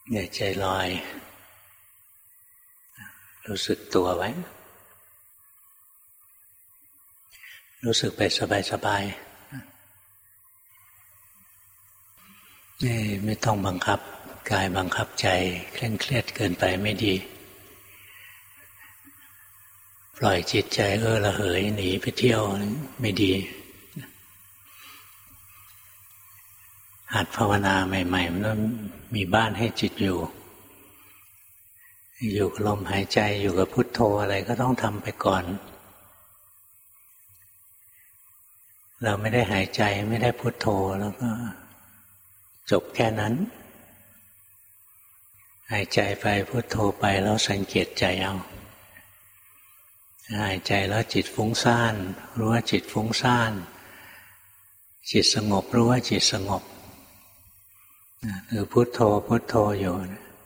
อย่าใจลอยรู้สึกตัวไว้รู้สึกไปสบายๆไม่ต้องบังคับกายบังคับใจเคร่งเครียดเกินไปไม่ดีปล่อยจิตใจระเหยหนีไปเที่ยวไม่ดีหัดภาวนาใหม่ๆมันต้องมีบ้านให้จิตอยู่กับลมหายใจอยู่กับพุทโธอะไรก็ต้องทำไปก่อนเราไม่ได้หายใจไม่ได้พุทโธแล้วก็จบแค่นั้นหายใจไปพุทโธไปแล้วสังเกตใจเอาหายใจแล้วจิตฟุ้งซ่านรู้ว่าจิตฟุ้งซ่านจิตสงบรู้ว่าจิตสงบหรือพุทโธพุทโธอยู่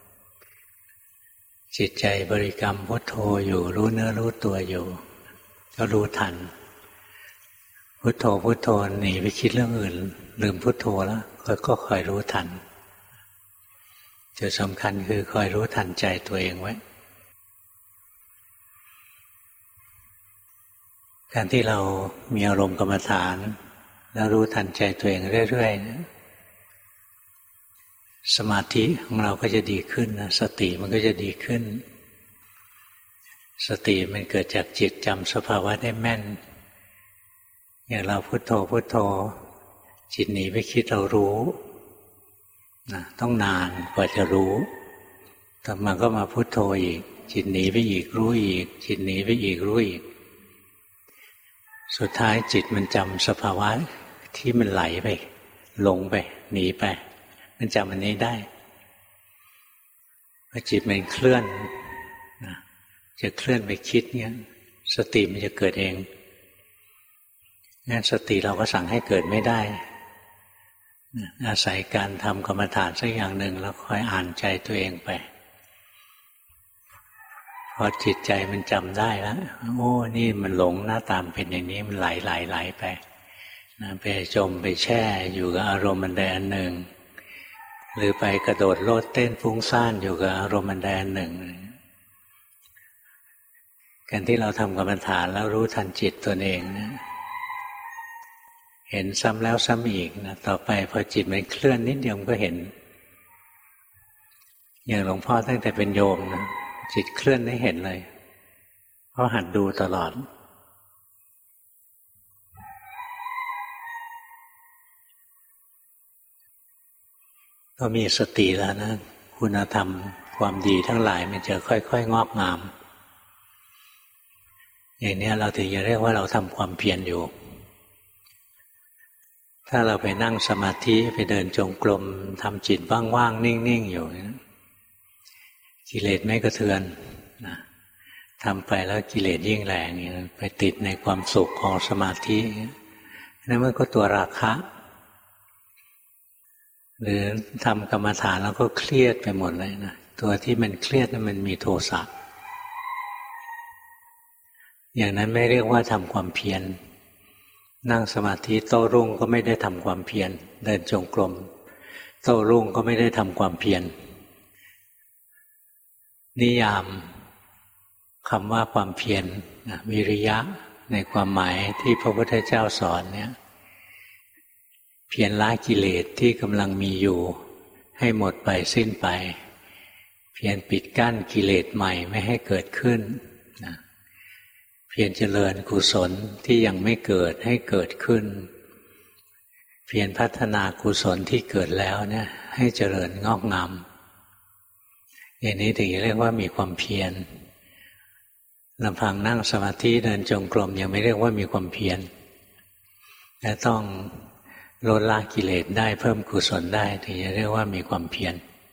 จิตใจบริกรรมพุทโธอยู่รู้เนื้อรู้ตัวอยู่ก็รู้ทันพุทโธพุทโธหนีไปคิดเรื่องอื่นลืมพุทโธแล้วก็คอยรู้ทันจุดสำคัญคือคอยรู้ทันใจตัวเองไว้การที่เรามีอารมณ์กรรมฐานแล้วรู้ทันใจตัวเองเรื่อยๆนะสมาธิของเราก็จะดีขึ้นนะสติมันก็จะดีขึ้นสติมันเกิดจากจิตจำสภาวะได้แม่นอย่างเราพุทโธพุทโธจิตหนีไปคิดเรารู้นะต้องนานกว่าจะรู้ต่อมาก็มาพุทโธอีกจิตหนีไปอีกรู้อีกจิตหนีไปอีกรู้อีกสุดท้ายจิตมันจำสภาวะที่มันไหลไปหลงไปหนีไปมันจำอันนี้ได้พอจิตมันเคลื่อนนะจะเคลื่อนไปคิดเนี่ยสติมันจะเกิดเองงั้นสติเราก็สั่งให้เกิดไม่ได้อาศัยการทำกรรมฐานสักอย่างหนึ่งแล้วคอยอ่านใจตัวเองไปพอจิตใจมันจำได้แล้วโอ้นี่มันหลงหน้าตามเป็นอย่างนี้มันไหลไปนะไปจมไปแช่อยู่กับอารมณ์มันใดอันหนึ่งหรือไปกระโดดโลดเต้นฟุ้งซ่านอยู่กับอารมณ์มันใดอันหนึ่งการที่เราทำกรรมฐานแล้วรู้ทันจิตตนเองนะเห็นซ้ำแล้วซ้ำอีกนะต่อไปพอจิตมันเคลื่อนนิดเดียวมันก็เห็นอย่างหลวงพ่อตั้งแต่เป็นโยมนะจิตเคลื่อนได้เห็นเลยเพราะหัดดูตลอดก็มีสติแล้วนะคุณธรรมความดีทั้งหลายมันจะค่อยๆงอกงามอย่างนี้เราถึงจะเรียกว่าเราทำความเพียรอยู่ถ้าเราไปนั่งสมาธิไปเดินจงกรมทำจิตว่างๆนิ่งๆอยู่กิเลสไม่กระเทือนนะทำไปแล้วกิเลสยิ่งแรงไปติดในความสุขของสมาธินั่นมันก็ตัวราคะหรือทำกรรมฐานแล้วก็เครียดไปหมดเลยนะตัวที่มันเครียดนั้นมันมีโทสะอย่างนั้นไม่เรียกว่าทำความเพียรนั่งสมาธิโต้รุ่งก็ไม่ได้ทำความเพียรเดินจงกรมโต้รุ่งก็ไม่ได้ทำความเพียรนิยามคำว่าความเพียรวิริยะในความหมายที่พระพุทธเจ้าสอนเนี่ยเพียรละกิเลสที่กำลังมีอยู่ให้หมดไปสิ้นไปเพียรปิดกั้นกิเลสใหม่ไม่ให้เกิดขึ้นนะเพียรเจริญกุศลที่ยังไม่เกิดให้เกิดขึ้นเพียรพัฒนากุศลที่เกิดแล้วเนี่ยให้เจริญงอกงามอย่างนี้ถึงจะเรียกว่ามีความเพียรลำพังนั่งสมาธิเดินจงกรมยังไม่เรียกว่ามีความเพียรแต่ต้องลดละกิเลสได้เพิ่มกุศลได้ถึงจะเรียกว่ามีความเพียร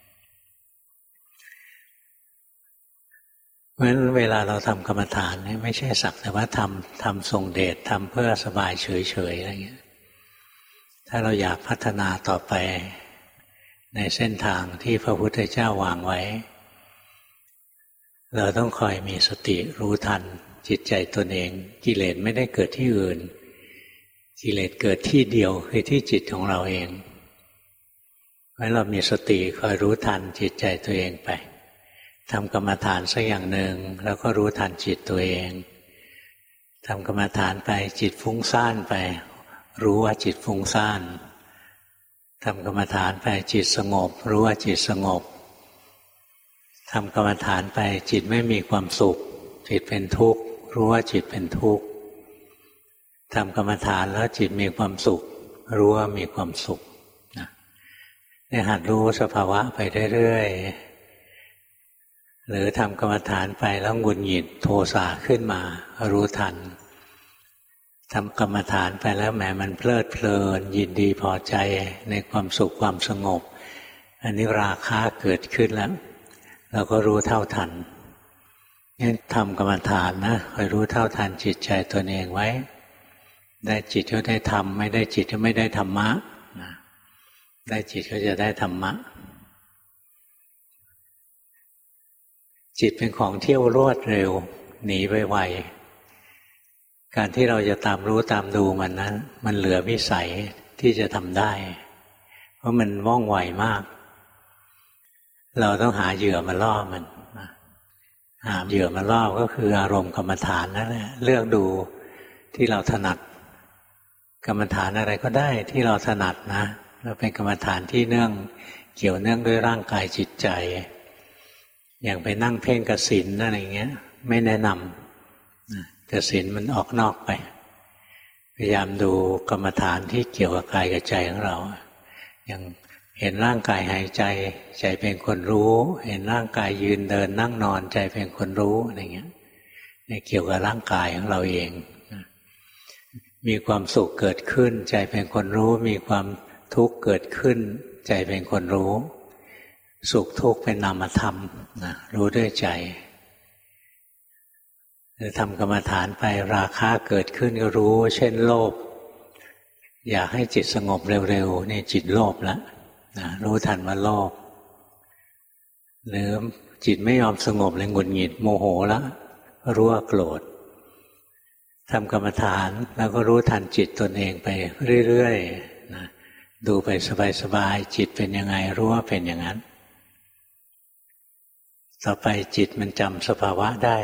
เพราะฉะนั้นเวลาเราทำกรรมฐานเนี่ยไม่ใช่สักแต่ว่าทำทรงเดชทำเพื่อสบายเฉยๆอะไรเงี้ยถ้าเราอยากพัฒนาต่อไปในเส้นทางที่พระพุทธเจ้าวางไว้เราต้องคอยมีสติรู้ทันจิตใจตนเองกิเลสไม่ได้เกิดที่อื่นกิเลสเกิดที่เดียวคือที่จิตของเราเองไว้เรามีสติคอยรู้ทันจิตใจตัวเองไปทำกรรมฐานสักอย่างหนึ่งแล้วก็รู้ทันจิตตัวเองทำกรรมฐานไปจิตฟุ้งซ่านไปรู้ว่าจิตฟุ้งซ่านทำกรรมฐานไปจิตสงบรู้ว่าจิตสงบทำกรรมฐานไปจิตไม่มีความสุขจิตเป็นทุกข์รู้ว่าจิตเป็นทุกข์ทำกรรมฐานแล้วจิตมีความสุขรู้ว่ามีความสุขเนี่ยหัดรู้สภาวะไปเรื่อยๆหรือทำกรรมฐานไปแล้วหงุดหงิดโทสะขึ้นมารู้ทันทำกรรมฐานไปแล้วแหมมันเพลิดเพลินยินดีพอใจในความสุขความสงบอันนี้ราคะเกิดขึ้นแล้วเราก็รู้เท่าทันนี่ทำกรรมฐานนะคอยรู้เท่าทันจิตใจตนเองไว้ได้จิตก็ได้ธรรมไม่ได้จิตก็ไม่ได้ธรรมะได้จิตก็จะได้ธรรมะจิตเป็นของเที่ยวรวดเร็วหนีไวๆการที่เราจะตามรู้ตามดูมันนั้นมันเหลือวิสัยที่จะทำได้เพราะมันว่องไวมากเราต้องหาเหยื่อมาล่อมันหาเหยื่อมาล่อก็คืออารมณ์กรรมฐานนั่นแหละเลือกดูที่เราถนัดกรรมฐานอะไรก็ได้ที่เราถนัดนะเราเป็นกรรมฐานที่เกี่ยวเนื่องด้วยร่างกายจิตใจอย่างไปนั่งเพ่งกสิณอะไรอย่างเงี้ยไม่แนะนำกสิณมันออกนอกไปพยายามดูกรรมฐานที่เกี่ยวกับกายกับใจของเราอย่างเห็นร่างกายหายใจใจเป็นคนรู้เห็นร่างกายยืนเดินนั่งนอนใจเป็นคนรู้อะไรเงี้ยเนี่ยเกี่ยวกับร่างกายของเราเองมีความสุขเกิดขึ้นใจเป็นคนรู้มีความทุกข์เกิดขึ้นใจเป็นคนรู้สุขทุกข์เป็นนามธรรมนะรู้ด้วยใจทำกรรมฐานไปราคะเกิดขึ้นก็รู้เช่นโลภอยากให้จิตสงบเร็วๆนี่จิตโลภแล้วนะรู้ทันว่าโลภหรือจิตไม่ยอมสงบเลยหงุดหงิดโมโหแล้วรู้ว่าโกรธทำกรรมฐานแล้วก็รู้ทันจิตตนเองไปเรื่อยๆนะดูไปสบายๆจิตเป็นยังไงรู้ว่าเป็นอย่างนั้นต่อไปจิตมันจำสภาวะได้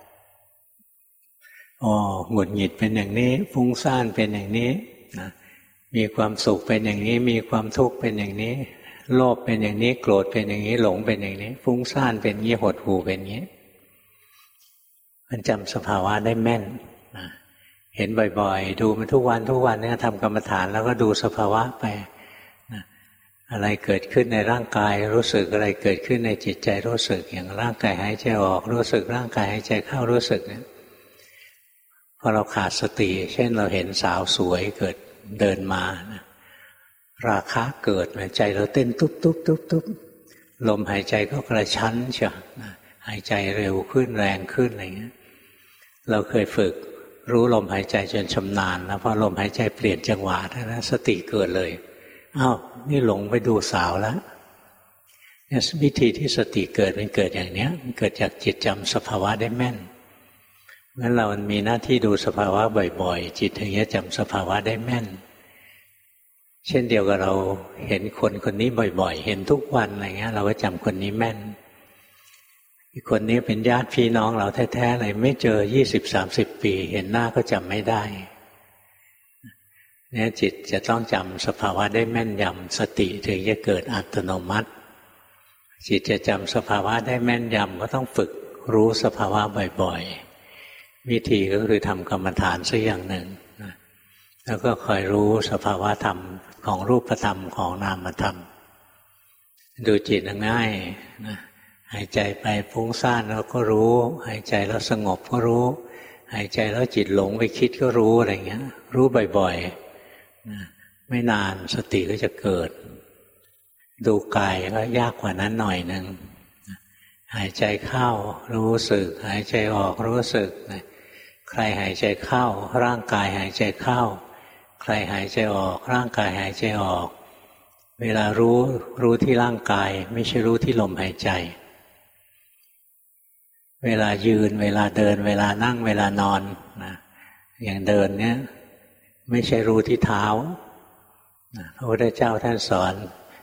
อ๋อหงุดหงิดเป็นอย่างนี้ฟุ้งซ่านเป็นอย่างนี้นะมีความสุขเป็นอย่างนี้มีความทุกข์เป็นอย่างนี้โลภเป็นอย่างนี้โกรธเป็นอย่างนี้หลงเป็นอย่างนี้ฟุ้งซ่านเป็นอย่างนี้หดหู่เป็นอย่างนี้มันจำสภาวะได้แม่นนะเห็นบ่อยๆดูมันทุกวันเนี่ยทำกรรมฐานแล้วก็ดูสภาวะไปนะอะไรเกิดขึ้นในร่างกายรู้สึกอะไรเกิดขึ้นในจิตใจรู้สึกอย่างร่างกายหายใจออกรู้สึกร่างกายหายใจเข้ารู้สึกเนี่ยพอเราขาดสติเช่นเราเห็นสาวสวยเกิดเดินมานะราคะเกิดใจเราเต้นตุ๊บลมหายใจก็กระชั้นเชียวนะหายใจเร็วขึ้นแรงขึ้นอะไรเงี้ยเราเคยฝึกรู้ลมหายใจจนชำนาญแล้วพอลมหายใจเปลี่ยนจังหวะนะสติเกิดเลยอ้าวนี่หลงไปดูสาวแล้วเนี่ยวิธีที่สติเกิดมันเกิดอย่างเนี้ยมันเกิดจากจิตจำสภาวะได้แม่นงั้นเรามีหน้าที่ดูสภาวะบ่อยๆจิตถึงจะจำสภาวะได้แม่นเช่นเดียวกับเราเห็นคนคนนี้บ่อยๆเห็นทุกวันอะไรเงี้ยเราก็จำคนนี้แม่นอีกคนนี้เป็นญาติพี่น้องเราแท้ๆเลยไม่เจอ20-30 ปีเห็นหน้าก็จำไม่ได้เนี่ยจิตจะต้องจำสภาวะได้แม่นยำสติถึงจะเกิดอัตโนมัติจิตจะจำสภาวะได้แม่นยำก็ต้องฝึกรู้สภาวะบ่อยๆวิธีก็คือทำกรรมฐานสักอย่างหนึ่งนะแล้วก็คอยรู้สภาวะธรรมของรูปธรรมของนามธรรมดูจิตง่ายนะหายใจไปฟุ้งซ่านแล้วก็รู้หายใจแล้วสงบก็รู้หายใจแล้วจิตหลงไปคิดก็รู้อะไรเงี้ยรู้บ่อยๆนะไม่นานสติก็จะเกิดดูกายก็ยากกว่านั้นหน่อยนึงหายใจเข้ารู้สึกหายใจออกรู้สึกใครหายใจเข้าร่างกายหายใจเข้าใครหายใจออกร่างกายหายใจออกเวลารู้ที่ร่างกายไม่ใช่รู้ที่ลมหายใจเวลายืนเวลาเดินเวลานั่งเวลานอนนะอย่างเดินเนี้ยไม่ใช่รู้ที่เท้าพระพุทธเจ้าท่านสอน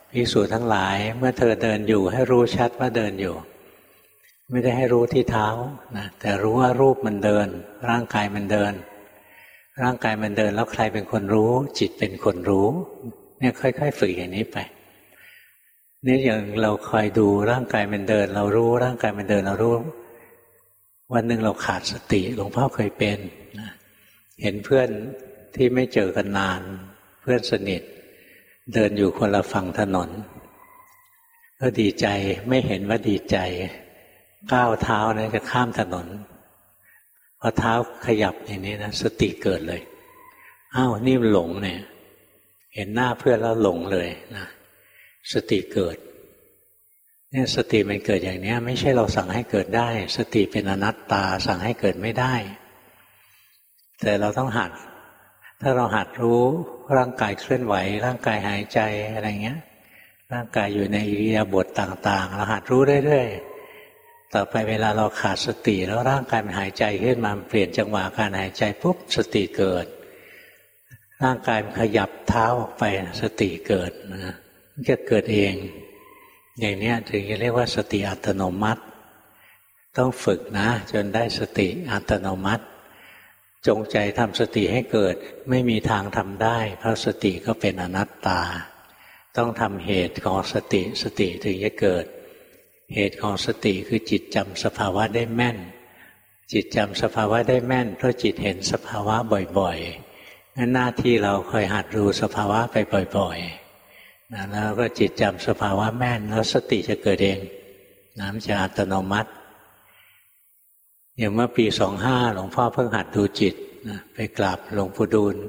ภิกษุทั้งหลายเมื่อเธอเดินอยู่ให้รู้ชัดว่าเดินอยู่ไม่ได้ให้รู้ที่เท้านะแต่รู้ว่ารูปมันเดินร่างกายมันเดินร่างกายมันเดินแล้วใครเป็นคนรู้จิตเป็นคนรู้เนี่ยค่อยๆฝึกอย่างนี้ไปนี่อย่างเราคอยดูร่างกายมันเดินเรารู้ร่างกายมันเดินเรารู้วันหนึ่งเราขาดสติหลวงพ่อเคยเป็นนะเห็นเพื่อนที่ไม่เจอกันนานเพื่อนสนิทเดินอยู่คนละฝั่งถนนก็ดีใจไม่เห็นว่าดีใจก้าวเท้านะจะข้ามถนนพอเท้าขยับอย่างนี้นะสติเกิดเลยอ้าวนี่หลงเนี่ยเห็นหน้าเพื่อนแล้วหลงเลยนะสติเกิดเนี่ยสติมันเกิดอย่างนี้ไม่ใช่เราสั่งให้เกิดได้สติเป็นอนัตตาสั่งให้เกิดไม่ได้แต่เราต้องหัดถ้าเราหัดรู้ร่างกายเคลื่อนไหวร่างกายหายใจอะไรเงี้ยร่างกายอยู่ในอิริยาบถต่างๆเราหัดรู้เรื่อยๆต่อไปเวลาเราขาดสติแล้วร่างกายมันหายใจขึ้นมาเปลี่ยนจังหวะการหายใจปุ๊บสติเกิดร่างกายมันขยับเท้าออกไปสติเกิดนะมันจะเกิดเองอย่างนี้ถึงจะเรียกว่าสติอัตโนมัติต้องฝึกนะจนได้สติอัตโนมัติจงใจทำสติให้เกิดไม่มีทางทำได้เพราะสติก็เป็นอนัตตาต้องทำเหตุของสติสติถึงจะเกิดเหตุของสติคือจิตจำสภาวะได้แม่นจิตจำสภาวะได้แม่นเพราะจิตเห็นสภาวะบ่อยๆงั้นหน้าที่เราคอยหัดรู้สภาวะไปบ่อยๆนะแล้วก็จิตจำสภาวะแม่นแล้วสติจะเกิดเองนะมันจะอัตโนมัติอย่างเมื่อปี25หลวงพ่อเพิ่งหัดดูจิตนะไปกราบหลวงปู่ดูล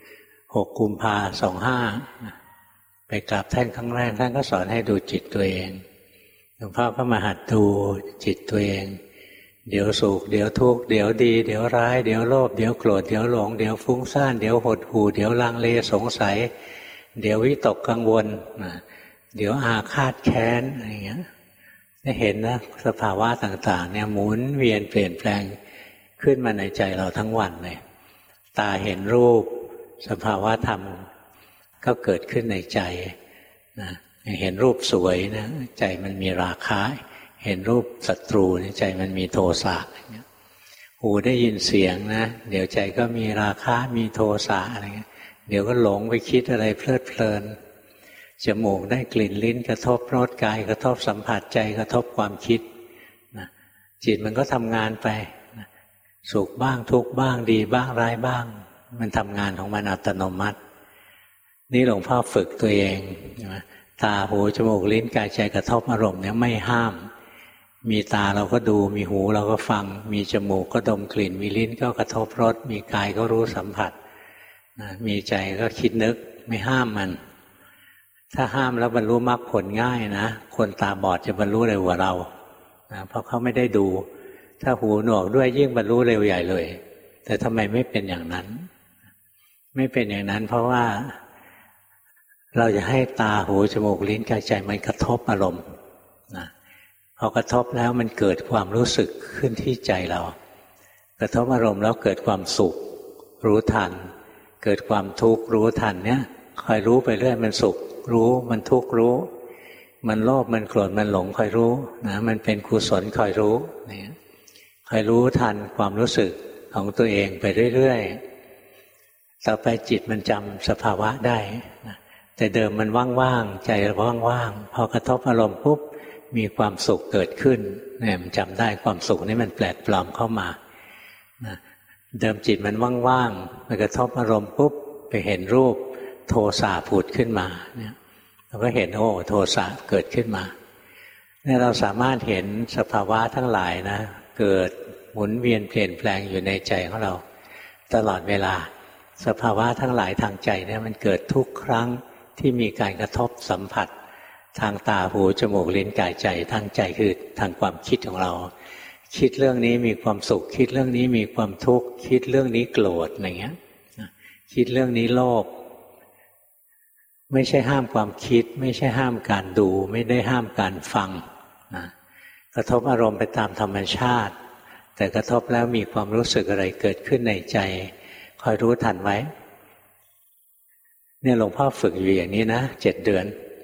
6 กุมภาพันธ์ 25นะไปกราบท่านครั้งแรกท่านก็สอนให้ดูจิตตัวเองหลวงพ่อก็มาหัดดูจิตตัวเองเดี๋ยวสุขเดี๋ยวทุกข์เดี๋ยวดีเดี๋ยวร้ายเดี๋ยวโลภเดี๋ยวโกรธเดี๋ยวหลงเดี๋ยวฟุ้งซ่านเดี๋ยวหดหู่เดี๋ยวลังเลสงสัยเดี๋ยววิตกกังวลนะเดี๋ยวอาฆาตแค้นอะไรอย่างเงี้ยได้เห็นนะสภาวะต่างๆเนี่ยหมุนเวียนเปลี่ยนแปลงขึ้นมาในใจเราทั้งวันเลยตาเห็นรูปสภาวะธรรมก็เกิดขึ้นในใจนะเห็นรูปสวยนะใจมันมีราคะเห็นรูปศัตรูในใจมันมีโทสะหูได้ยินเสียงนะเดี๋ยวใจก็มีราคะมีโทสะอะไรเงี้ยเดี๋ยวก็หลงไปคิดอะไรเพลิดเพลินจมูกได้กลิ่นลิ้นกระทบรสกายกระทบสัมผัสใจกระทบความคิดนะจิตมันก็ทำงานไปนะสุขบ้างทุกข์บ้างดีบ้างร้ายบ้างมันทำงานของมันอัตโนมัตินี่หลวงพ่อฝึกตัวเองนะตาหูจมูกลิ้นกายใจกระทบอารมณ์เนี่ยไม่ห้ามมีตาเราก็ดูมีหูเราก็ฟังมีจมูกก็ดมกลิ่นมีลิ้นก็กระทบรสมีกายก็รู้สัมผัสนะมีใจก็คิดนึกไม่ห้ามมันถ้าห้ามแล้วบรรลุมรรคผลง่ายนะคนตาบอดจะบรรลุเร็วกว่าเรานะเพราะเขาไม่ได้ดูถ้าหูหนวกด้วยยิ่งบรรลุเร็วใหญ่เลยแต่ทำไมไม่เป็นอย่างนั้นไม่เป็นอย่างนั้นเพราะว่าเราจะให้ตาหูจมูกลิ้นกายใจมันกระทบอารมณ์นะพอกระทบแล้วมันเกิดความรู้สึกขึ้นที่ใจเรากระทบอารมณ์แล้วเกิดความสุขรู้ทันเกิดความทุกข์รู้ทันเนี่ยคอยรู้ไปเรื่อยมันสุขรู้มันทุกข์รู้มันโลภมันโกรธมันหลงคอยรู้นะมันเป็นกุศลคอยรู้เนี่ยคอยรู้ทันความรู้สึกของตัวเองไปเรื่อยๆต่อไปจิตมันจำสภาวะได้นะแต่เดิมมันว่างๆใจว่างๆพอกระทบอารมณ์ปุ๊บมีความสุขเกิดขึ้นเนี่ยมันจำได้ความสุขนี่มันแปลกปลอมเข้ามานะเดิมจิตมันว่างๆไปกระทบอารมณ์ปุ๊บไปเห็นรูปโทสะผุดขึ้นมาเนี่ยเราก็เห็นโอ้โทสะเกิดขึ้นมาเนี่ยเราสามารถเห็นสภาวะทั้งหลายนะเกิดหมุนเวียนเปลี่ยนแปลงอยู่ในใจของเราตลอดเวลาสภาวะทั้งหลายทางใจเนี่ยมันเกิดทุกครั้งที่มีการกระทบสัมผัสทางตาหูจมูกลิ้นกายใจทางใจคือทางความคิดของเราคิดเรื่องนี้มีความสุขคิดเรื่องนี้มีความทุกข์คิดเรื่องนี้โกรธอะไรเงี้ยคิดเรื่องนี้โลภไม่ใช่ห้ามความคิดไม่ใช่ห้ามการดูไม่ได้ห้ามการฟังนะกระทบอารมณ์ไปตามธรรมชาติแต่กระทบแล้วมีความรู้สึกอะไรเกิดขึ้นในใจคอยรู้ทันไว้เนี่ยหลวงพ่อฝึกอยู่อย่างนี้นะ7 เดือน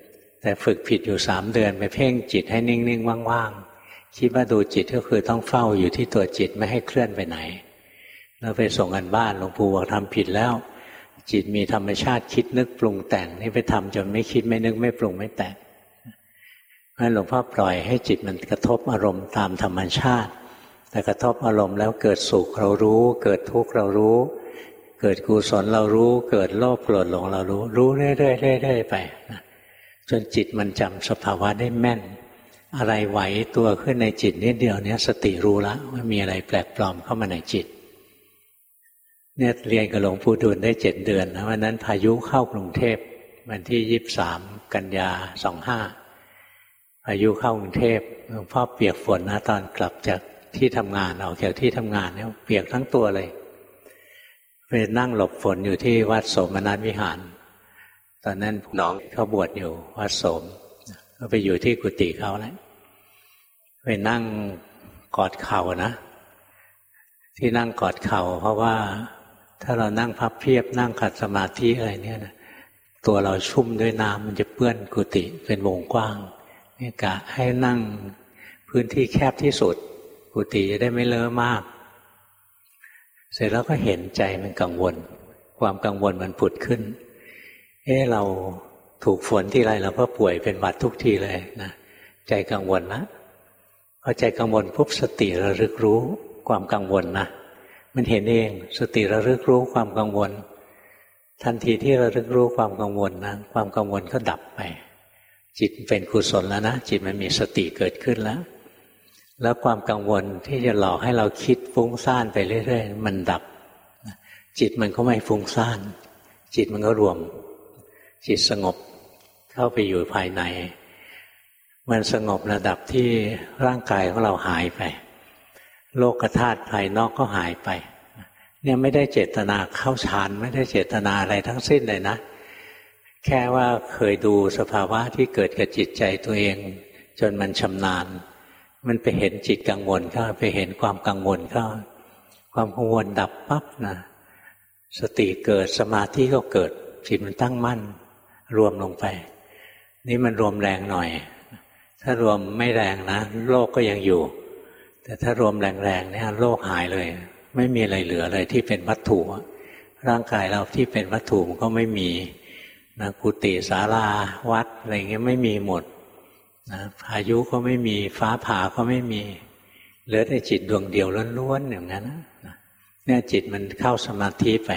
แต่ฝึกผิดอยู่3 เดือนไปเพ่งจิตให้นิ่งๆว่างๆคิดว่าดูจิตก็คือต้องเฝ้าอยู่ที่ตัวจิตไม่ให้เคลื่อนไปไหนแล้วไปส่งกันบ้านหลวงปู่บอกทำผิดแล้วจิตมีธรรมชาติคิดนึกปรุงแต่งนี่ไปทำจนไม่คิดไม่นึกไม่ปรุงไม่แต่งงั้นหลวงพ่อปล่อยให้จิตมันกระทบอารมณ์ตามธรรมชาติแต่กระทบอารมณ์แล้วเกิดสุขเรารู้เกิดทุกข์เรารู้เกิดกุศลเรารู้เกิดโลภโกรธหลงเรารู้เรื่อยๆไปนะจนจิตมันจำสภาวะได้แม่นอะไรไหวตัวขึ้นในจิตนิดเดียวเนี่ยสติรู้ละว่ามีอะไรแปลกปลอมเข้ามาในจิตเนี่ยเรียนกับหลวงปู่ดูลได้7 เดือนนะวันนั้นพายุเข้ากรุงเทพวันที่23 กันยา 25พายุเข้ากรุงเทพหลวงพ่อเปียกฝนนะตอนกลับจากที่ทำงานออกจากที่ทำงานเนี่ยเปียกทั้งตัวเลยไปนั่งหลบฝนอยู่ที่วัดโสมนัสวิหารตอนนั้นน้องเขาบวชอยู่วัดโสมก็ไปอยู่ที่กุฏิเขาแล้วไปนั่งกอดเข่านะที่นั่งกอดเข่าเพราะว่าถ้าเรานั่งพับเพียบนั่งขัดสมาธิอะไรเนี่ยนะตัวเราชุ่มด้วยน้ำมันจะเปื้อนกุฏิเป็นวงกว้างนี่กะให้นั่งพื้นที่แคบที่สุดกุฏิจะได้ไม่เลอะมากเสร็จแล้วก็เห็นใจมันกังวลความกังวลมันผุดขึ้นเราถูกฝนที่ไรเราก็ป่วยเป็นหวัดทุกทีเลยนะใจกังวลนะพอใจกังวลปุ๊บสติระลึกรู้ความกังวลนะมันเห็นเองสติระลึกรู้ความกังวลทันทีที่ระลึกรู้ความกังวลนะความกังวลก็ดับไปจิตเป็นกุศลแล้วนะจิตมันมีสติเกิดขึ้นแล้วความกังวลที่จะหลอกให้เราคิดฟุ้งซ่านไปเรื่อยๆมันดับจิตมันก็ไม่ฟุ้งซ่านจิตมันก็รวมจิตสงบเข้าไปอยู่ภายในมันสงบระดับที่ร่างกายของเราหายไปโลกธาตุภายนอกก็หายไปเนี่ยไม่ได้เจตนาเข้าฌานไม่ได้เจตนาอะไรทั้งสิ้นเลยนะแค่ว่าเคยดูสภาวะที่เกิดกับจิตใจตัวเองจนมันชำนาญมันไปเห็นจิตกังวลเข้าไปเห็นความกังวลเข้าความกังวลดับปั๊บนะสติเกิดสมาธิก็เกิดจิตมันตั้งมั่นรวมลงไปนี่มันรวมแรงหน่อยถ้ารวมไม่แรงนะโลกก็ยังอยู่แต่ถ้ารวมแรงๆเนี่ยโลกหายเลยไม่มีอะไรเหลือเลยที่เป็นวัตถุร่างกายเราที่เป็นวัตถุมันก็ไม่มีนะกุฏิศาลาวัดอะไรเงี้ยไม่มีหมดนะพายุก็ไม่มีฟ้าผ่าก็ไม่มีเหลือแต่จิตดวงเดียวล้วนๆอย่างนั้นนะเนี่ยจิตมันเข้าสมาธิไป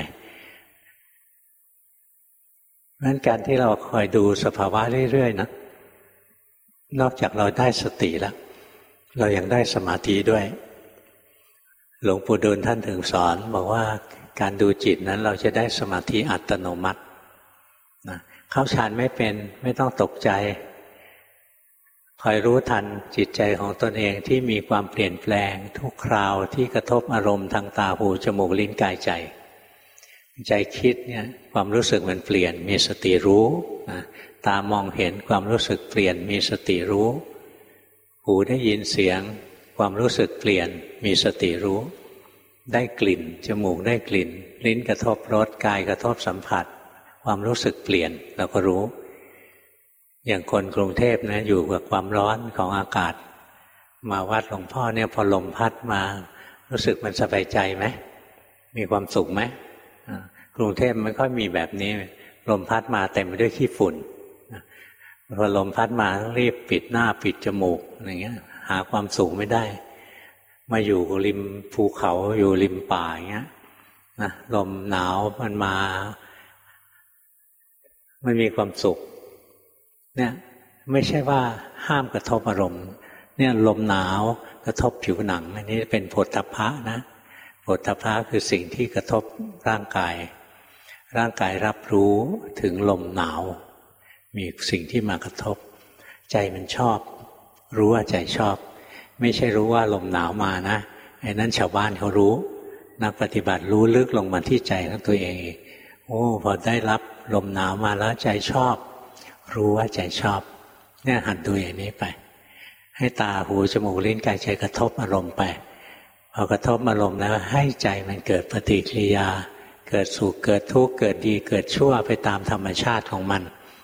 เพราะฉะนั้นการที่เราคอยดูสภาวะเรื่อยๆนะนอกจากเราได้สติแล้วเรายังได้สมาธิด้วยหลวงปู่ดูลท่านถึงสอนบอกว่าการดูจิตนั้นเราจะได้สมาธิอัตโนมัตินะเข้าฌานไม่เป็นไม่ต้องตกใจคอยรู้ทันจิตใจของตนเองที่มีความเปลี่ยนแปลงทุกคราวที่กระทบอารมณ์ทางตาหูจมูกลิ้นกายใจใจคิดเนี่ยความรู้สึกมันเปลี่ยนมีสติรู้นะตามองเห็นความรู้สึกเปลี่ยนมีสติรู้หูได้ยินเสียงความรู้สึกเปลี่ยนมีสติรู้ได้กลิ่นจมูกได้กลิ่นลิ้นกระทบรสกายกระทบสัมผัสความรู้สึกเปลี่ยนเราก็รู้อย่างคนกรุงเทพนะอยู่กับความร้อนของอากาศมาวัดหลวงพ่อเนี่ยพอลมพัดมารู้สึกมันสบายใจไหมมีความสุขไหมกรุงเทพไม่ค่อยมีแบบนี้ลมพัดมาเต็มไปด้วยขี้ฝุ่นพอลมพัดมาต้องรีบปิดหน้าปิดจมูกอย่างเงี้ยหาความสุขไม่ได้มาอยู่ริมภูเขาอยู่ริมป่าอย่างเงี้ยนะลมหนาวมันมาไม่มีความสุขเนี่ยไม่ใช่ว่าห้ามกระทบอารมณ์เนี่ยลมหนาวกระทบผิวหนังอันนี้เป็นโผฏฐัพพะนะโผฏฐัพพะคือสิ่งที่กระทบร่างกายร่างกายรับรู้ถึงลมหนาวมีสิ่งที่มากระทบใจมันชอบรู้ว่าใจชอบไม่ใช่รู้ว่าลมหนาวมานะไอ้นั้นชาวบ้านเขารู้นักปฏิบัติรู้ลึกลงมาที่ใจของตัวเองโอ้พอได้รับลมหนาวมาแล้วใจชอบรู้ว่าใจชอบเนี่ยหัดดูอย่างนี้ไปให้ตาหูจมูกลิ้นกายใจกระทบอารมณ์ไปพอกระทบอารมณ์แล้วให้ใจมันเกิดปฏิกิริยาเกิดสุขเกิดทุกข์เกิดดีเกิดชั่วไปตามธรรมชาติของมัน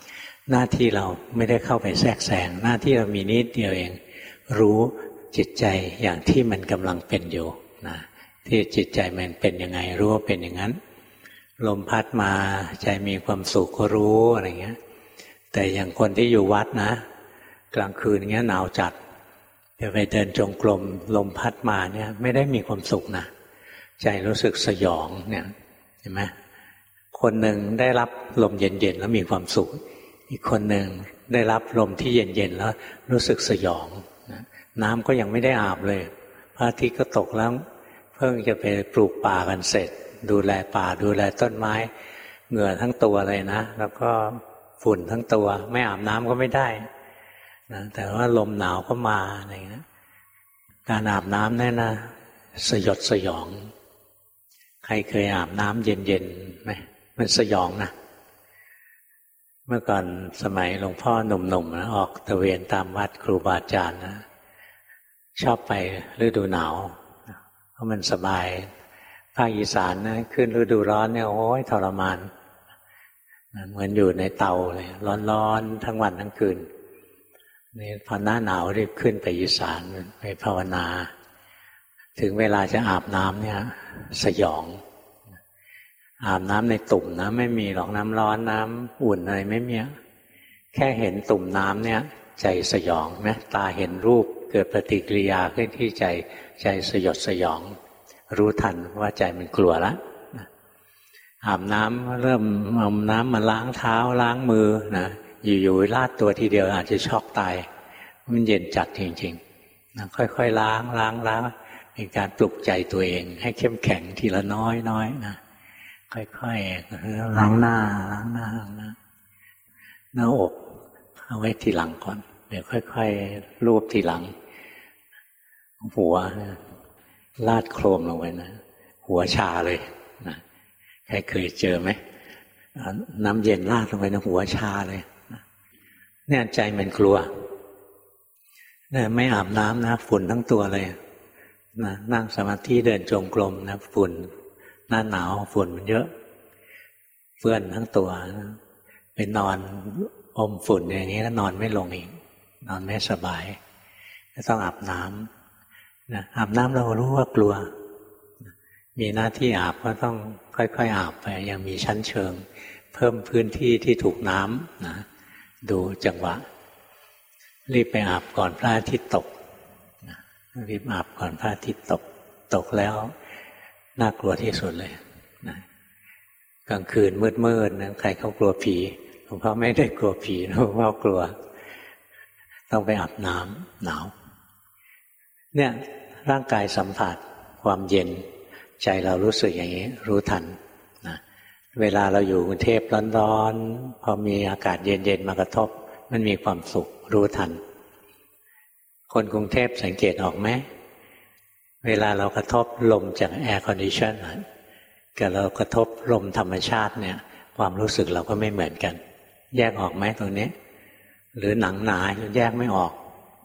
หน้าที่เราไม่ได้เข้าไปแทรกแซงหน้าที่เรามีนิดเดียวเองรู้จิตใจอย่างที่มันกำลังเป็นอยู่นะที่จิตใจมันเป็นยังไงรู้ว่าเป็นอย่างนั้นลมพัดมาใจมีความสุขก็รู้อะไรเงี้ยแต่อย่างคนที่อยู่วัดนะกลางคืนเงี้ยหนาวจัดจะไปเดินจงกรมลมพัดมาเนี่ยไม่ได้มีความสุขนะใจรู้สึกสยองเนี่ยเห็นไหมคนหนึ่งได้รับลมเย็นๆแล้วมีความสุขอีกคนหนึ่งได้รับลมที่เย็นๆแล้วรู้สึกสยองน้ำก็ยังไม่ได้อาบเลยพระอาทิตย์ก็ตกแล้วเพิ่งจะไปปลูกป่ากันเสร็จดูแลป่าดูแลต้นไม้เหงื่อทั้งตัวเลยนะแล้วก็ฝุ่นทั้งตัวไม่อาบน้ำก็ไม่ได้นะแต่ว่าลมหนาวก็มาอะไรอย่างนี้การอาบน้ำเนี่ยนะสยดสยองใครเคยอาบน้ำเย็นๆไหมมันสยองนะเมื่อก่อนสมัยหลวงพ่อหนุ่มๆนะออกตระเวนตามวัดครูบาอาจารย์นะชอบไปฤดูหนาวเพราะมันสบายภาคอีสานนะขึ้นฤดูร้อนเนี่ยโอ้ยทรมานเหมือนอยู่ในเตาเลยร้อนๆทั้งวันทั้งคืนนี่พอหน้าหนาวรีบขึ้นไปอีสานไปภาวนาถึงเวลาจะอาบน้ำเนี่ยสยองอาบน้ำในตุ่มนะไม่มีหรอกน้ำร้อนน้ำอุ่นอะไรไม่มีแค่เห็นตุ่มน้ำเนี่ยใจสยองนะตาเห็นรูปเกิดปฏิกิริยาขึ้นที่ใจสยดสยองรู้ทันว่าใจมันกลัวแล้วอาบน้ำเริ่มเอาน้ำมาล้างเท้าล้างมือนะอยู่ๆลาดตัวทีเดียวอาจจะช็อกตายมันเย็นจัดจริงๆนะค่อยๆล้างเป็นการปลุกใจตัวเองให้เข้มแข็งทีละน้อยนะค่อยๆล้างหน้าหน้าอกเอาไว้ทีหลังก่อนเดี๋ยวค่อยๆลูบทีหลังหัวลาดโครมลงไปนะหัวชาเลยนะใครเคยเจอไหมน้ำเย็นลาดลงไปนะหัวชาเลยเนี่ยใจมันกลัวเนี่ยไม่อาบน้ำนะฝุ่นทั้งตัวเลยนะนั่งสมาธิเดินจงกรมนะฝุ่นหน้าหนาวฝุ่นมันเยอะเปื้อนทั้งตัวไปนอนอมฝุ่นอย่างนี้แล้วนอนไม่ลงอีกนอนไม่สบายก็ต้องอาบน้ำนะอาบน้ำเรารู้ว่ากลัวมีหน้าที่อาบก็ต้องค่อยๆอาบไปยังมีชั้นเชิงเพิ่มพื้นที่ที่ถูกน้ำนะดูจังหวะรีบไปอาบก่อนพระอาทิตย์ตกนะรีบอาบก่อนพระอาทิตย์ตกแล้วน่ากลัวที่สุดเลยนะกลางคืนมืดๆนะใครเขากลัวผีหลวงพ่อไม่ได้กลัวผีหลวงพ่อกลัวต้องไปอาบน้ำหนาวเนี่ยร่างกายสัมผัสความเย็นใจเรารู้สึกอย่างนี้รู้ทันนะเวลาเราอยู่กรุงเทพร้อนๆพอมีอากาศเย็นๆมากระทบมันมีความสุขรู้ทันคนกรุงเทพสังเกตออกไหมเวลาเรากระทบลมจากแอร์คอนดิชันกับเรากระทบลมธรรมชาติเนี่ยความรู้สึกเราก็ไม่เหมือนกันแยกออกไหมตรงนี้หรือหนังหนาแยกไม่ออก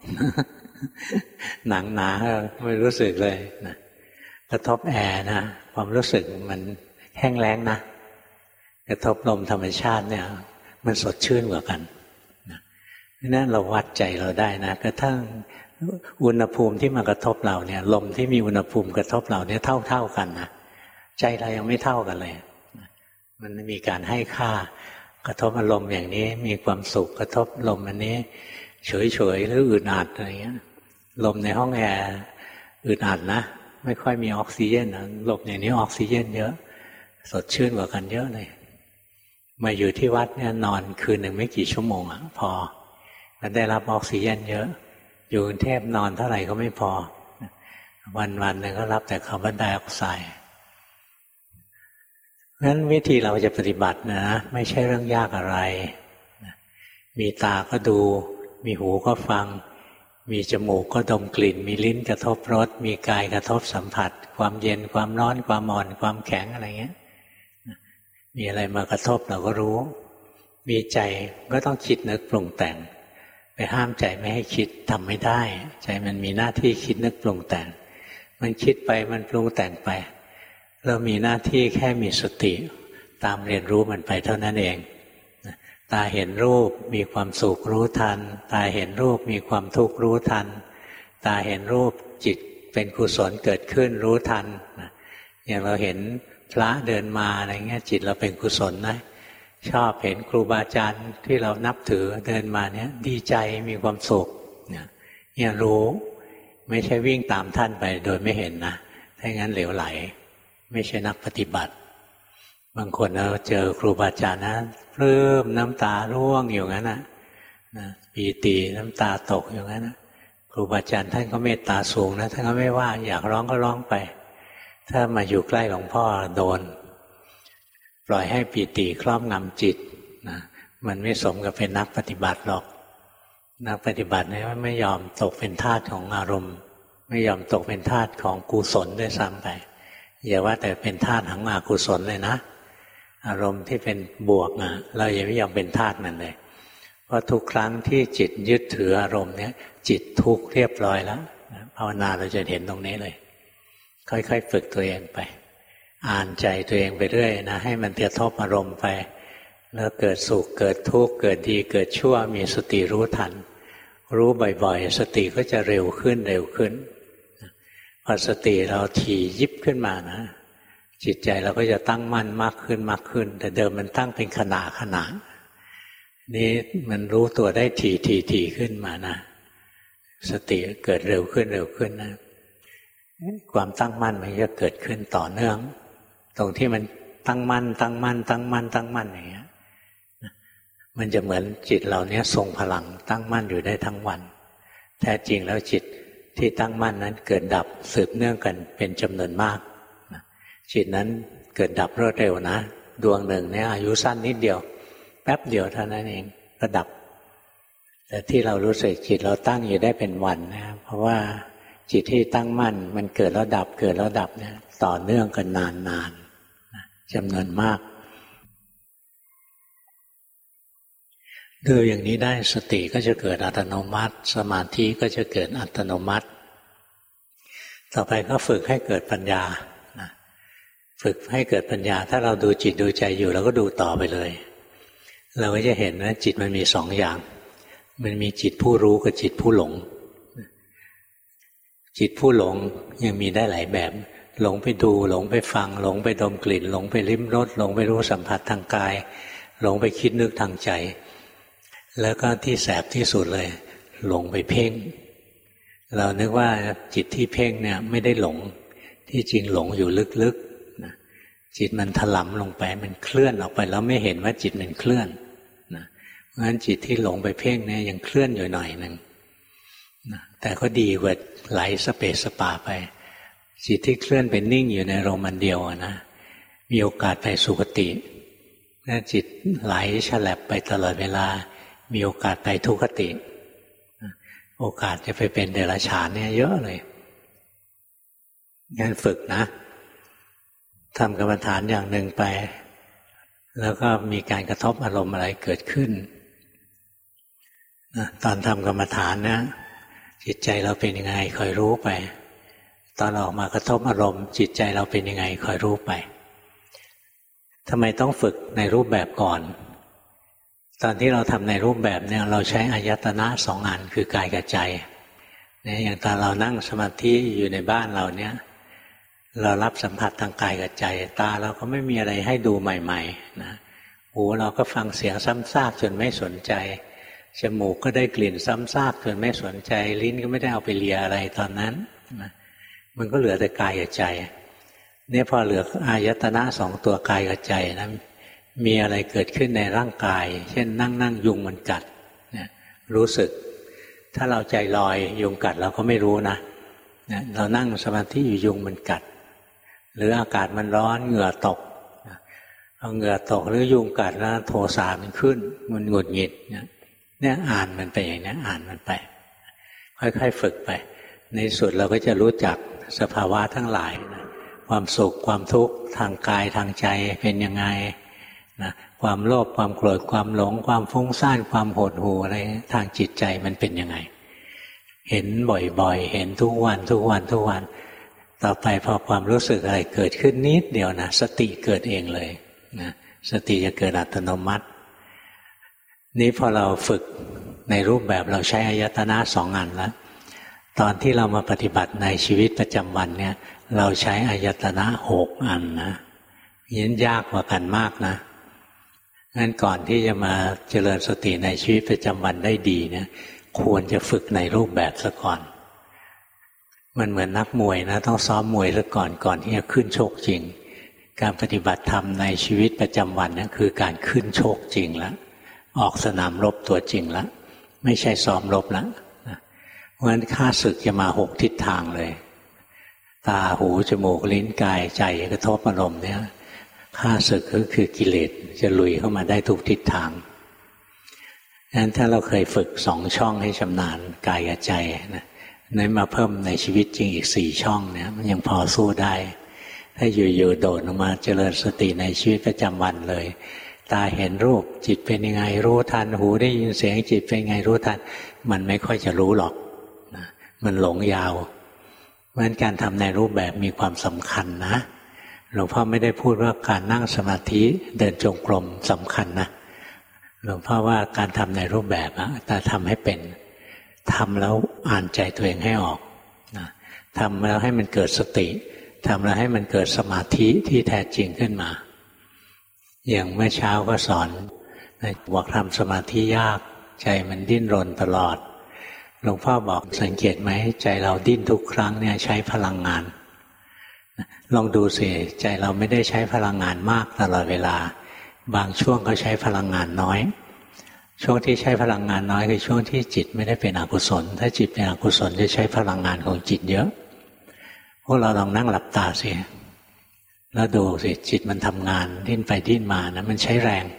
หนังหนาไม่รู้สึกเลยนะกระทบแอร์นะความรู้สึกมันแห้งแล้งนะกระทบลมธรรมชาติเนี่ยมันสดชื่นกว่ากันนั่นเราวัดใจเราได้นะกระทั่งอุณหภูมิที่มากระทบเราเนี่ยลมที่มีอุณหภูมิกระทบเราเนี่ยเท่ากันนะใจเรายังไม่เท่ากันเลยมันมีการให้ค่ากระทบอารมณ์อย่างนี้มีความสุขกระทบลมอันนี้เฉยๆหรืออึดอัดอะไรเงี้ยลมในห้องแอร์อึดอัดนะไม่ค่อยมีออกซิเจนนะลมอย่างนี้ออกซิเจนเยอะสดชื่นกว่ากันเยอะเลยมาอยู่ที่วัดเนี่ยนอนคืนหนึ่งไม่กี่ชั่วโมงพอแล้วได้รับออกซิเจนเยอะอยู่กรุงเทพนอนเท่าไหร่ก็ไม่พอวันๆนึงก็รับแต่คาร์บอนไดออกไซด์งั้นวิธีเราจะปฏิบัตินะไม่ใช่เรื่องยากอะไรมีตาก็ดูมีหูก็ฟังมีจมูกก็ดมกลิ่นมีลิ้นกระทบรสมีกายกระทบสัมผัสความเย็นความร้อนความอ่อนความแข็งอะไรเงี้ยมีอะไรมากระทบเราก็รู้มีใจก็ต้องคิดนึกปรุงแต่งไปห้ามใจไม่ให้คิดทำไม่ได้ใจมันมีหน้าที่คิดนึกปรุงแต่งมันคิดไปมันปรุงแต่งไปเรามีหน้าที่แค่มีสติตามเรียนรู้มันไปเท่านั้นเองตาเห็นรูปมีความสุขรู้ทันตาเห็นรูปมีความทุกข์รู้ทันตาเห็นรูปจิตเป็นกุศลเกิดขึ้นรู้ทันอย่างเราเห็นพระเดินมาอะไรเงี้ยจิตเราเป็นกุศลนะชอบเห็นครูบาอาจารย์ที่เรานับถือเดินมาเนี่ยดีใจมีความสุขเนี่ยรู้ไม่ใช่วิ่งตามท่านไปโดยไม่เห็นนะถ้างั้นเหลวไหลไม่ใช่นักปฏิบัติบางคนเราเจอครูบาอาจารย์นะปลื้มน้ำตาร่วงอยู่งั้นนะปีติน้ำตาตกอยู่งั้นนะครูบาอาจารย์ท่านก็เมตตาสูงนะท่านก็ไม่ว่าอยากร้องก็ร้องไปถ้ามาอยู่ใกล้หลวงพ่อโดนปล่อยให้ปีติครอบงำจิตนะมันไม่สมกับเป็นนักปฏิบัติหรอกนักปฏิบัติเนี่ยไม่ยอมตกเป็นทาสของอารมณ์ไม่ยอมตกเป็นทาสของกุศลด้วยซ้ำไปอย่าว่าแต่เป็นทาสของอกุศลเลยนะอารมณ์ที่เป็นบวกนะเราอย่าไม่ยอมเป็นทาสมันเลยเพราะทุกครั้งที่จิตยึดถืออารมณ์เนี่ยจิตทุกข์เรียบร้อยแล้วภาวนาเราจะเห็นตรงนี้เลยค่อยๆฝึกตัวเองไปอ่านใจตัวเองไปเรื่อยนะให้มันกระทบอารมณ์ไปแล้วเกิดสุขเกิดทุกข์เกิดดีเกิดชั่วมีสติรู้ทันรู้บ่อยๆสติก็จะเร็วขึ้นเร็วขึ้นพอสติเราถี่ยิบขึ้นมานะจิตใจเราก็จะตั้งมั่นมากขึ้นมากขึ้นแต่เดิมมันตั้งเป็นขณะนี่มันรู้ตัวได้ถี่ขึ้นมานะสติเกิดเร็วขึ้นเร็วขึ้นนะความตั้งมั่นมันจะเกิดขึ้นต่อเนื่องตรงที่มันตั้งมั่นอย่างเงี้ยมันจะเหมือนจิตเราเนี้ยทรงพลังตั้งมั่นอยู่ได้ทั้งวันแท้จริงแล้วจิตที่ตั้งมั่นนั้นเกิดดับสืบเนื่องกันเป็นจำนวนมากจิตนั้นเกิดดับรวดเร็วนะดวงหนึ่งเนี่ยอายุสั้นนิดเดียวแป๊บเดียวเท่านั้นเองก็ดับแต่ที่เรารู้สึกจิตเราตั้งอยู่ได้เป็นวันนะเพราะว่าจิตที่ตั้งมั่นมันเกิดแล้วดับเกิดแล้วดับเนี่ยต่อเนื่องกันนานจำนวนมากดูอย่างนี้ได้สติก็จะเกิดอัตโนมัติสมาธิก็จะเกิดอัตโนมัติต่อไปก็ฝึกให้เกิดปัญญาฝึกให้เกิดปัญญาถ้าเราดูจิตดูใจอยู่เราก็ดูต่อไปเลยเราก็จะเห็นว่าจิตมันมีสองอย่างมันมีจิตผู้รู้กับจิตผู้หลงจิตผู้หลงยังมีได้หลายแบบหลงไปดูหลงไปฟังหลงไปดมกลิ่นหลงไปลิ้มรสหลงไปรู้สัมผัสทางกายหลงไปคิดนึกทางใจแล้วก็ที่แสบที่สุดเลยหลงไปเพ่งเรานึกว่าจิตที่เพ่งเนี่ยไม่ได้หลงที่จริงหลงอยู่ลึกๆนะจิตมันถลำลงไปมันเคลื่อนออกไปแล้วไม่เห็นว่าจิตมันเคลื่อนนะเพราะฉะนั้นจิตที่หลงไปเพ่งเนี่ยยังเคลื่อนอยู่หน่อยนึงนะแต่ก็ดีกว่าไหลสเปสสปาไปจิตที่เคลื่อนไปนิ่งอยู่ในอารมณ์อันเดียวนะมีโอกาสไปสุคติถ้าจิตไหลฉลับไปตลอดเวลามีโอกาสไปทุกขติโอกาสจะไปเป็นเดรัจฉานเนี่ยเยอะเลยงั้นฝึกนะทำกรรมฐานอย่างหนึ่งไปแล้วก็มีการกระทบอารมณ์อะไรเกิดขึ้นตอนทำกรรมฐานนะจิตใจเราเป็นยังไงคอยรู้ไปตอนออกมากระทบอารมณ์จิตใจเราเป็นยังไงคอยรู้ไปทำไมต้องฝึกในรูปแบบก่อนตอนที่เราทำในรูปแบบเนี่ยเราใช้อายตนะสองอันคือกายกับใจเนี่ยอย่างตอนเรานั่งสมาธิอยู่ในบ้านเราเนี่ยเรารับสัมผัสทางกายกับใจตาเราก็ไม่มีอะไรให้ดูใหม่ๆนะหูเราก็ฟังเสียงซ้ำซากจนไม่สนใจจมูกก็ได้กลิ่นซ้ำซากจนไม่สนใจลิ้นก็ไม่ได้เอาไปเลียอะไรตอนนั้นนะมันก็เหลือแต่กายกับใจเนี่ยพอเหลืออายตนะสองตัวกายกับใจนะมีอะไรเกิดขึ้นในร่างกายเช่นนั่งยุงมันกัดเนี่ยรู้สึกถ้าเราใจลอยยุงกัดเราก็ไม่รู้นะเรานั่งสมาธิอยู่ยุงมันกัดหรืออากาศมันร้อนเหงื่อตกพอเหงื่อตกหรือยุงกัดแล้วโทสะมันขึ้นมันหงุดหงิดเนี่ยอ่านมันไปอย่างนี้อ่านมันไปค่อยๆฝึกไปในสุดเราก็จะรู้จักสภาวะทั้งหลายนะความสุขความทุกข์ทางกายทางใจเป็นยังไงนะความโลภความโกรธความหลงความฟุ้งซ่านความหดหู่อะไรทางจิตใจมันเป็นยังไงเห็นบ่อยๆเห็นทุกวันต่อไปพอความรู้สึกอะไรเกิดขึ้นนิดเดียวนะสติเกิดเองเลยนะสติจะเกิดอัตโนมัตินี้พอเราฝึกในรูปแบบเราใช้อายตนะ2 อันแล้วตอนที่เรามาปฏิบัติในชีวิตประจำวันเนี่ยเราใช้อายตนะ6 อันนะยิ่งยากกว่ากันมากนะงั้นก่อนที่จะมาเจริญสติในชีวิตประจำวันได้ดีเนี่ยควรจะฝึกในรูปแบบซะก่อนมันเหมือนนักมวยนะต้องซ้อมมวยซะก่อนที่จะขึ้นชกจริงการปฏิบัติธรรมในชีวิตประจำวันเนี่ยคือการขึ้นชกจริงแล้วออกสนามรบตัวจริงแล้วไม่ใช่ซ้อมรบแล้วเพราะฉะนั้นข้าศึกจะมา6 ทิศทางเลยตาหูจมูกลิ้นกายใจกระทบอารมณ์เนี่ยข้าศึกก็คือกิเลสจะลุยเข้ามาได้ทุกทิศทางงั้นถ้าเราเคยฝึก2 ช่องให้ชำนาญกายกับใจนะน้อยมาเพิ่มในชีวิตจริงอีก4 ช่องเนี่ยมันยังพอสู้ได้ถ้าอยู่ๆโดดออกมาเจริญสติในชีวิตประจำวันเลยตาเห็นรูปจิตเป็นยังไงรู้ทันหูได้ยินเสียงจิตเป็นยังไงรู้ทันมันไม่ค่อยจะรู้หรอกนะมันหลงยาวเพราะฉะนั้นการทำในรูปแบบมีความสำคัญนะหลวงพ่อไม่ได้พูดว่าการนั่งสมาธิเดินจงกรมสำคัญนะหลวงพ่อว่าการทำในรูปแบบแต่ทำให้เป็นทำแล้วอ่านใจตัวเองให้ออกนะทำแล้วให้มันเกิดสติทำแล้วให้มันเกิดสมาธิที่แท้จริงขึ้นมาอย่างเมื่อเช้าก็สอนบอกทำสมาธิยากใจมันดิ้นรนตลอดหลวงพ่อบอกสังเกตไหมใจเราดิ้นทุกครั้งเนี่ยใช้พลังงานลองดูสิใจเราไม่ได้ใช้พลังงานมากตลอดเวลาบางช่วงก็ใช้พลังงานน้อยช่วงที่ใช้พลังงานน้อยคือช่วงที่จิตไม่ได้เป็นอกุศลถ้าจิตเป็นอกุศลจะใช้พลังงานของจิตเยอะพวกเราลองนั่งหลับตาสิแล้วดูสิจิตมันทำงานดิ้นไปดิ้นมานะมันใช้แรง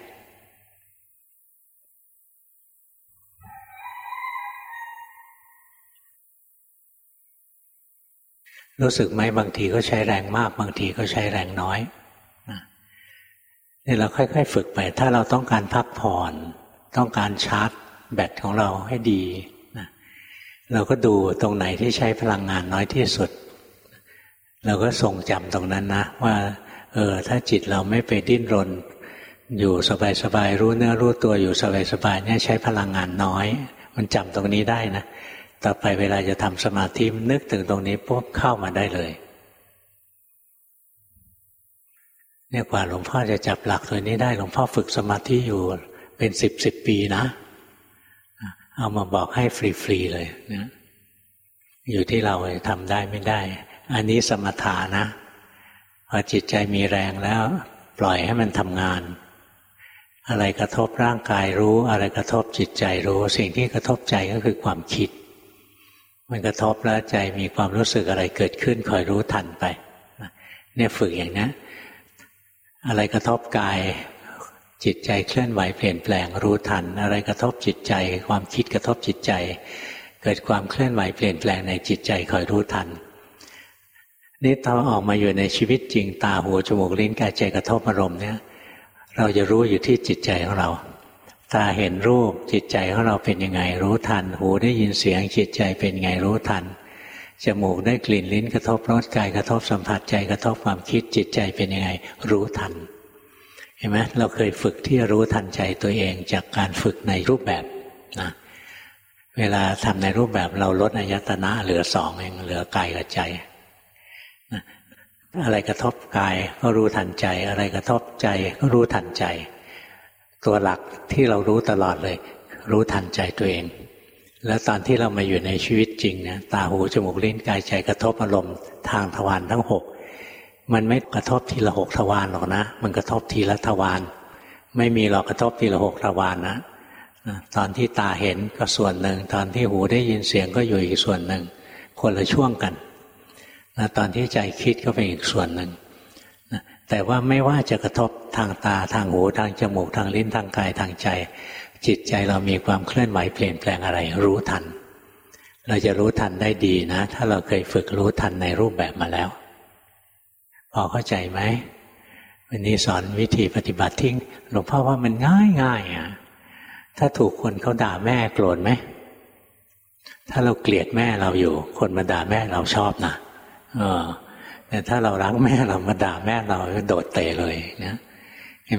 รู้สึกไหมบางทีก็ใช้แรงมากบางทีก็ใช้แรงน้อยนี่เราค่อยๆฝึกไปถ้าเราต้องการพักผ่อนต้องการชาร์จแบตของเราให้ดีนะเราก็ดูตรงไหนที่ใช้พลังงานน้อยที่สุดเราก็ทรงจำตรงนั้นนะว่าถ้าจิตเราไม่ไปดิ้นรนอยู่สบายๆรู้เนื้อรู้ตัวอยู่สบายๆเนี่ยใช้พลังงานน้อยมันจำตรงนี้ได้นะต่อไปเวลาจะทำสมาธินึกถึงตรงนี้ปุ๊บเข้ามาได้เลยเนี่ยกว่าหลวงพ่อจะจับหลักตัวนี้ได้หลวงพ่อฝึกสมาธิอยู่เป็น10 ปีนะเอามาบอกให้ฟรีๆเลยนะอยู่ที่เราทำได้ไม่ได้อันนี้สมถะนะพอจิตใจมีแรงแล้วปล่อยให้มันทำงานอะไรกระทบร่างกายรู้อะไรกระทบจิตใจรู้สิ่งที่กระทบใจก็คือความคิดมันกระทบแล้วใจมีความรู้สึกอะไรเกิดขึ้นคอยรู้ทันไปเนี่ยฝึกอย่างนี้อะไรกระทบกายจิตใจเคลื่อนไหวเปลี่ยนแปลงรู้ทันอะไรกระทบจิตใจความคิดกระทบจิตใจเกิดความเคลื่อนไหวเปลี่ยนแปลงในจิตใจคอยรู้ทันนี่ตอนออกมาอยู่ในชีวิตจริงตาหูจมูกลิ้นกายใจกระทบอารมณ์เนี่ยเราจะรู้อยู่ที่จิตใจของเราตาเห็นรูปจิตใจของเราเป็นยังไงรู้ทันหูได้ยินเสียงจิตใจเป็นยังไงรู้ทันจมูกได้กลิ่นลิ้นกระทบรสกายกระทบสัมผัสใจกระทบความคิดจิตใจเป็นยังไงรู้ทันเห็นไหมเราเคยฝึกที่รู้ทันใจตัวเองจากการฝึกในรูปแบบนะเวลาทำในรูปแบบเราลดอายตนะเหลือ2เองเหลือกายกับใจนะอะไรกระทบกายก็รู้ทันใจอะไรกระทบใจก็รู้ทันใจตัวหลักที่เรารู้ตลอดเลยรู้ทันใจตัวเองแล้วตอนที่เรามาอยู่ในชีวิตจริงเนี่ยตาหูจมูกลิ้นกายใจกระทบอารมณ์ทางทวารทั้ง6มันไม่กระทบทีละ6ทวารหรอกนะมันกระทบทีละทวารไม่มีหรอกกระทบทีละ6ทวารนะตอนที่ตาเห็นก็ส่วนหนึ่งตอนที่หูได้ยินเสียงก็อยู่อีกส่วนหนึ่งคนละช่วงกันตอนที่ใจคิดก็เป็นอีกส่วนหนึ่งแต่ว่าไม่ว่าจะกระทบทางตาทางหูทางจมูกทางลิ้นทางกายทางใจจิตใจเรามีความเคลื่อนไหวเปลี่ยนแปลงอะไรรู้ทันเราจะรู้ทันได้ดีนะถ้าเราเคยฝึกรู้ทันในรูปแบบมาแล้วพอเข้าใจไหมวันนี้สอนวิธีปฏิบัติที่หลวงพ่อว่ามันง่ายถ้าถูกคนเขาด่าแม่โกรธไหมถ้าเราเกลียดแม่เราอยู่คนมาด่าแม่เราชอบนะแต่ถ้าเรารักแม่เรามาด่าแม่เราก็โดดเตะเลยนะเห็นไหม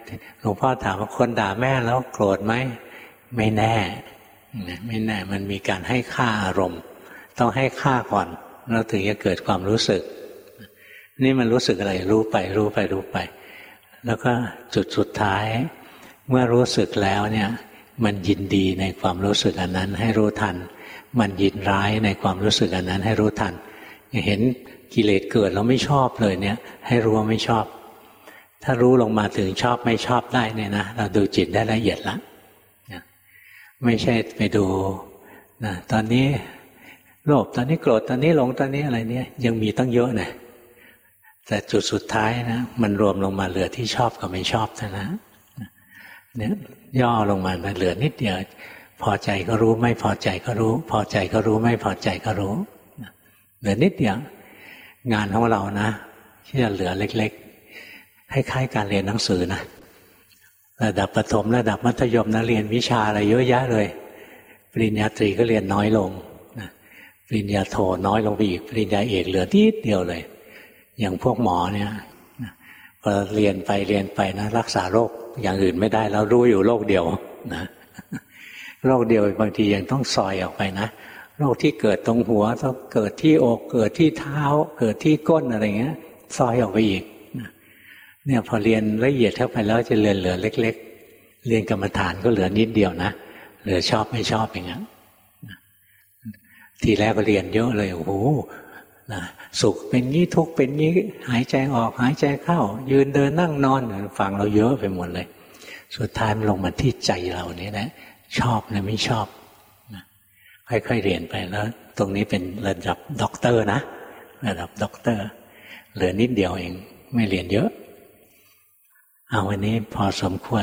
หลวงพ่อถามว่าคนด่าแม่แล้วโกรธไหมไม่แน่ไม่แน่มันมีการให้ค่าอารมณ์ต้องให้ค่าก่อนแล้วถึงจะเกิดความรู้สึกนี่มันรู้สึกอะไรรู้ไปแล้วก็จุดสุดท้ายเมื่อรู้สึกแล้วเนี่ยมันยินดีในความรู้สึกอันนั้นให้รู้ทันมันยินร้ายในความรู้สึกอันนั้นให้รู้ทันเห็นกิเลสเกิดเราไม่ชอบเลยเนี่ยให้รู้ว่าไม่ชอบถ้ารู้ลงมาถึงชอบไม่ชอบได้เนี่ยนะเราดูจิตได้ละเอียดละไม่ใช่ไปดูนะตอนนี้โลภตอนนี้โกรธตอนนี้หลงตอนนี้อะไรเนี่ยยังมีตั้งเยอะนะแต่จุดสุดท้ายนะมันรวมลงมาเหลือที่ชอบกับไม่ชอบเท่านั้นเนี่ยย่อลงมาเหลือนิดเดียวพอใจก็รู้ไม่พอใจก็รู้พอใจก็รู้ไม่พอใจก็รู้เหลือนิดเดียวงานของเรานะที่จะเหลือเล็กๆคล้ายๆการเรียนหนังสือนะระดับประถมระดับมัธยมนะเรียนวิชาอะไรเยอะแยะเลยปริญญาตรีก็เรียนน้อยลงนะปริญญาโทน้อยลงไปอีกปริญญาเอกเหลือนิดเดียวเลยอย่างพวกหมอเนี่ยพอเรียนไปนะรักษาโรคอย่างอื่นไม่ได้แล้วรู้อยู่โรคเดียวนะโรคเดียวบางทียังต้องซอยออกไปนะโรคที่เกิดตรงหัวต้องเกิดที่อกเกิดที่เท้าเกิดที่ก้นอะไรเงี้ยซอยออกไปอีกเนี่ยพอเรียนละเอียดเข้าไปแล้วจะเหลือเล็กๆเรียนกรรมฐานก็เหลือนิดเดียวนะเหลือชอบไม่ชอบอย่างนั้นทีแรกก็เรียนเยอะเลยโอ้โหนะสุขเป็นงี้ทุกข์เป็นงี้หายใจออกหายใจเข้ายืนเดินนั่งนอนฟังเราเยอะไปหมดเลยสุดท้ายมันลงมาที่ใจเรานี่แหละชอบหรือไม่ชอบนะค่อยๆเรียนไปแล้วตรงนี้เป็นระดับด็อกเตอร์นะระดับด็อกเตอร์เหลือนิดเดียวเองไม่เรียนเยอะเอาวันนี้พอสมควร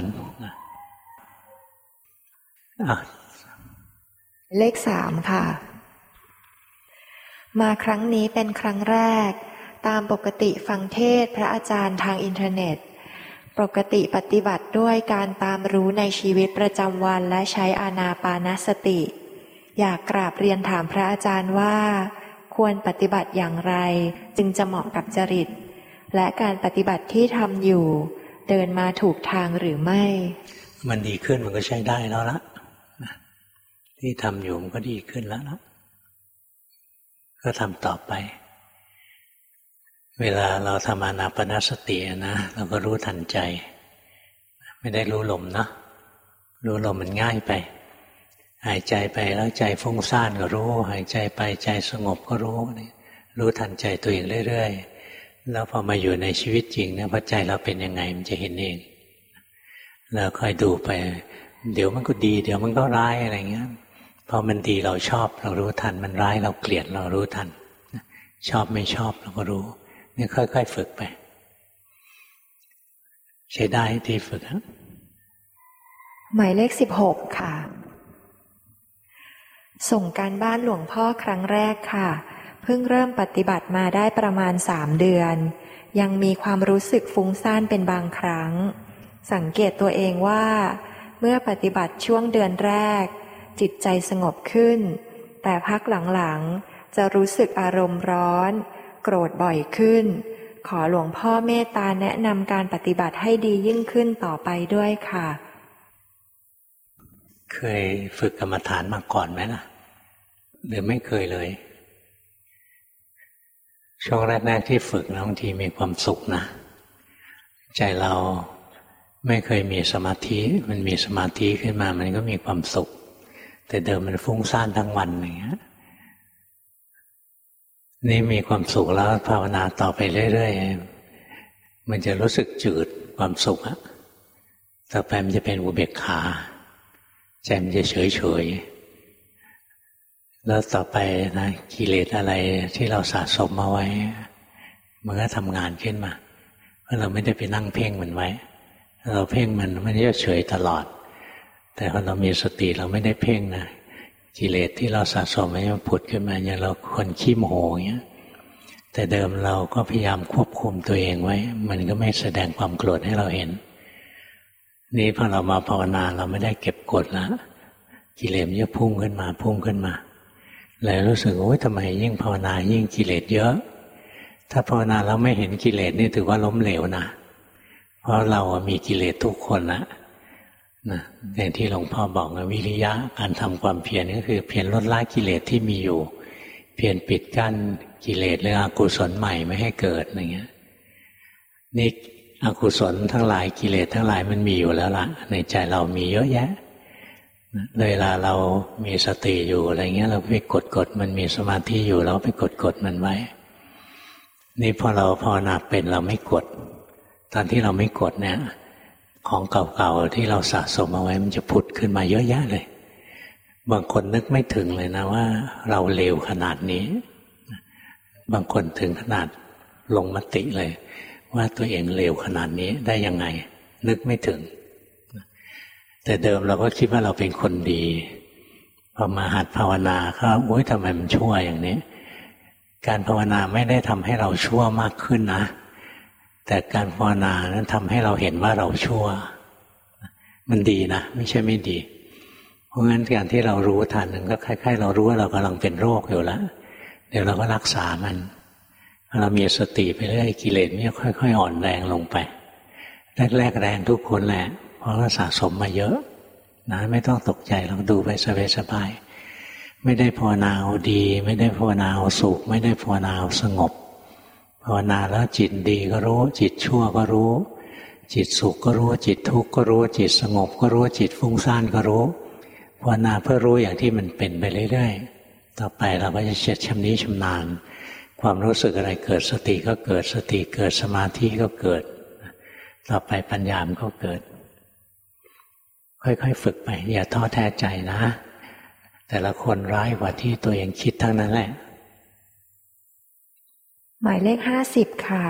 เลข 3ค่ะมาครั้งนี้เป็นครั้งแรกตามปกติฟังเทศน์พระอาจารย์ทางอินเทอร์เน็ตปกติปฏิบัติด้วยการตามรู้ในชีวิตประจำวันและใช้อานาปานสติอยากกราบเรียนถามพระอาจารย์ว่าควรปฏิบัติอย่างไรจึงจะเหมาะกับจริตและการปฏิบัติที่ทำอยู่เดินมาถูกทางหรือไม่มันดีขึ้นมันก็ใช้ได้แล้วละที่ทำอยู่มันก็ดีขึ้นแล้วนะก็ทำต่อไปเวลาเราทำอานาปานสตินะเราก็รู้ทันใจไม่ได้รู้ลมนะรู้ลมมันง่ายไปหายใจไปแล้วใจฟุ้งซ่านก็รู้หายใจไปใจสงบก็รู้ทันใจตัวเองเรื่อยๆแล้วพอมาอยู่ในชีวิตจริงเนี่ยพอใจเราเป็นยังไงมันจะเห็นเองแล้วค่อยดูไปเดี๋ยวมันก็ดีเดี๋ยวมันก็ร้ายอะไรเงี้ยพอมันดีเราชอบเรารู้ทันมันร้ายเราเกลียดเรารู้ทันชอบไม่ชอบเราก็รู้นี่ค่อยๆฝึกไปใช้ได้ที่ฝึกหมายเลข 16ค่ะส่งการบ้านหลวงพ่อครั้งแรกค่ะเพิ่งเริ่มปฏิบัติมาได้ประมาณ3 เดือนยังมีความรู้สึกฟุ้งซ่านเป็นบางครั้งสังเกตตัวเองว่าเมื่อปฏิบัติช่วงเดือนแรกจิตใจสงบขึ้นแต่พักหลังๆจะรู้สึกอารมณ์ร้อนโกรธบ่อยขึ้นขอหลวงพ่อเมตตาแนะนำการปฏิบัติให้ดียิ่งขึ้นต่อไปด้วยค่ะเคยฝึกกรรมฐานมาก่อนไหมล่ะหรือไม่เคยเลยช่วงแรกๆที่ฝึกนะบางทีมีความสุขนะใจเราไม่เคยมีสมาธิมันมีสมาธิขึ้นมามันก็มีความสุขแต่เดิมมันฟุ้งซ่านทั้งวันอย่างเงี้ยนี่มีความสุขแล้วภาวนาต่อไปเรื่อยๆมันจะรู้สึกจืดความสุขอะต่อไปมันจะเป็นอุเบกขาใจมันจะเฉยๆแล้วต่อไปนะกิเลสอะไรที่เราสะสมมาไว้มันก็ทำงานขึ้นมาเพราะเราไม่ได้ไปนั่งเพ่งมันไว้เราเพ่งมันจะเฉยตลอดแต่พอเรามีสติเราไม่ได้เพ่งนะกิเลสที่เราสะสมไว้มันผุดขึ้นมาอย่างเราคนขี้โมโหอย่างเงี้ยแต่เดิมเราก็พยายามควบคุมตัวเองไว้มันก็ไม่แสดงความโกรธให้เราเห็นนี่พอเรามาภาวนาเราไม่ได้เก็บกดแล้วกิเลสมันจะพุ่งขึ้นมาเลยรู้สึกโอ๊ยทำไมยิ่งภาวนายิ่งกิเลสเยอะถ้าภาวนาแล้วไม่เห็นกิเลสนี่ถือว่าล้มเหลวนะเพราะเรามีกิเลสทุกคนนะอย่างที่หลวงพ่อบอกนะวิริยะการทำความเพียรก็คือเพียรลดละกิเลสที่มีอยู่เพียรปิดกั้นกิเลสหรืออกุศลใหม่ไม่ให้เกิดอะไรเงี้ยนี่อกุศลทั้งหลายกิเลสทั้งหลายมันมีอยู่แล้วล่ะในใจเรามีเยอะแยะเวลาเรามีสติอยู่อะไรเงี้ยเราไปกดมันมีสมาธิอยู่เราไปกดมันไว้นี่พอเราภาวนาเป็นเราไม่กดตอนที่เราไม่กดเนี่ยของเก่าๆที่เราสะสมเอาไว้มันจะผุดขึ้นมาเยอะแยะเลยบางคนนึกไม่ถึงเลยนะว่าเราเลวขนาดนี้บางคนถึงขนาดลงมติเลยว่าตัวเองเลวขนาดนี้ได้ยังไงนึกไม่ถึงแต่เดิมเราก็คิดว่าเราเป็นคนดีพอมาหัดภาวนาก็โอ๊ยทำไมมันชั่วอย่างนี้การภาวนาไม่ได้ทำให้เราชั่วมากขึ้นนะแต่การภาวนานั้นทำให้เราเห็นว่าเราชั่วมันดีนะไม่ใช่ไม่ดีเพราะงั้นการที่เรารู้ทันมันก็คล้ายๆเรารู้ว่าเรากำลังเป็นโรคอยู่แล้วเดี๋ยวเราก็รักษามันเรามีสติไปเรื่อยกิเลสมันค่อยๆอ่อนแรงลงไปแรกๆแรงทุกคนแหละเพราะว่าสะสมมาเยอะนะไม่ต้องตกใจเราดูไปสบายๆไม่ได้ภาวนาเอาดีไม่ได้ภาวนาเอาสุขไม่ได้ภาวนาเอาสงบภาวนาแล้วจิตดีก็รู้จิตชั่วก็รู้จิตสุขก็รู้จิตทุกข์ก็รู้จิตสงบก็รู้จิตฟุ้งซ่านก็รู้ภาวนาเพื่อรู้อย่างที่มันเป็นไปเรื่อยๆต่อไปเราก็จะชำนิชำนาญความรู้สึกอะไรเกิดสติก็เกิดสติเกิดสมาธิก็เกิดต่อไปปัญญามันก็เกิดค่อยๆฝึกไปอย่าท้อแท้ใจนะแต่ละคนร้ายกว่าที่ตัวเองคิดทั้งนั้นแหละหมายเลข50ค่ะ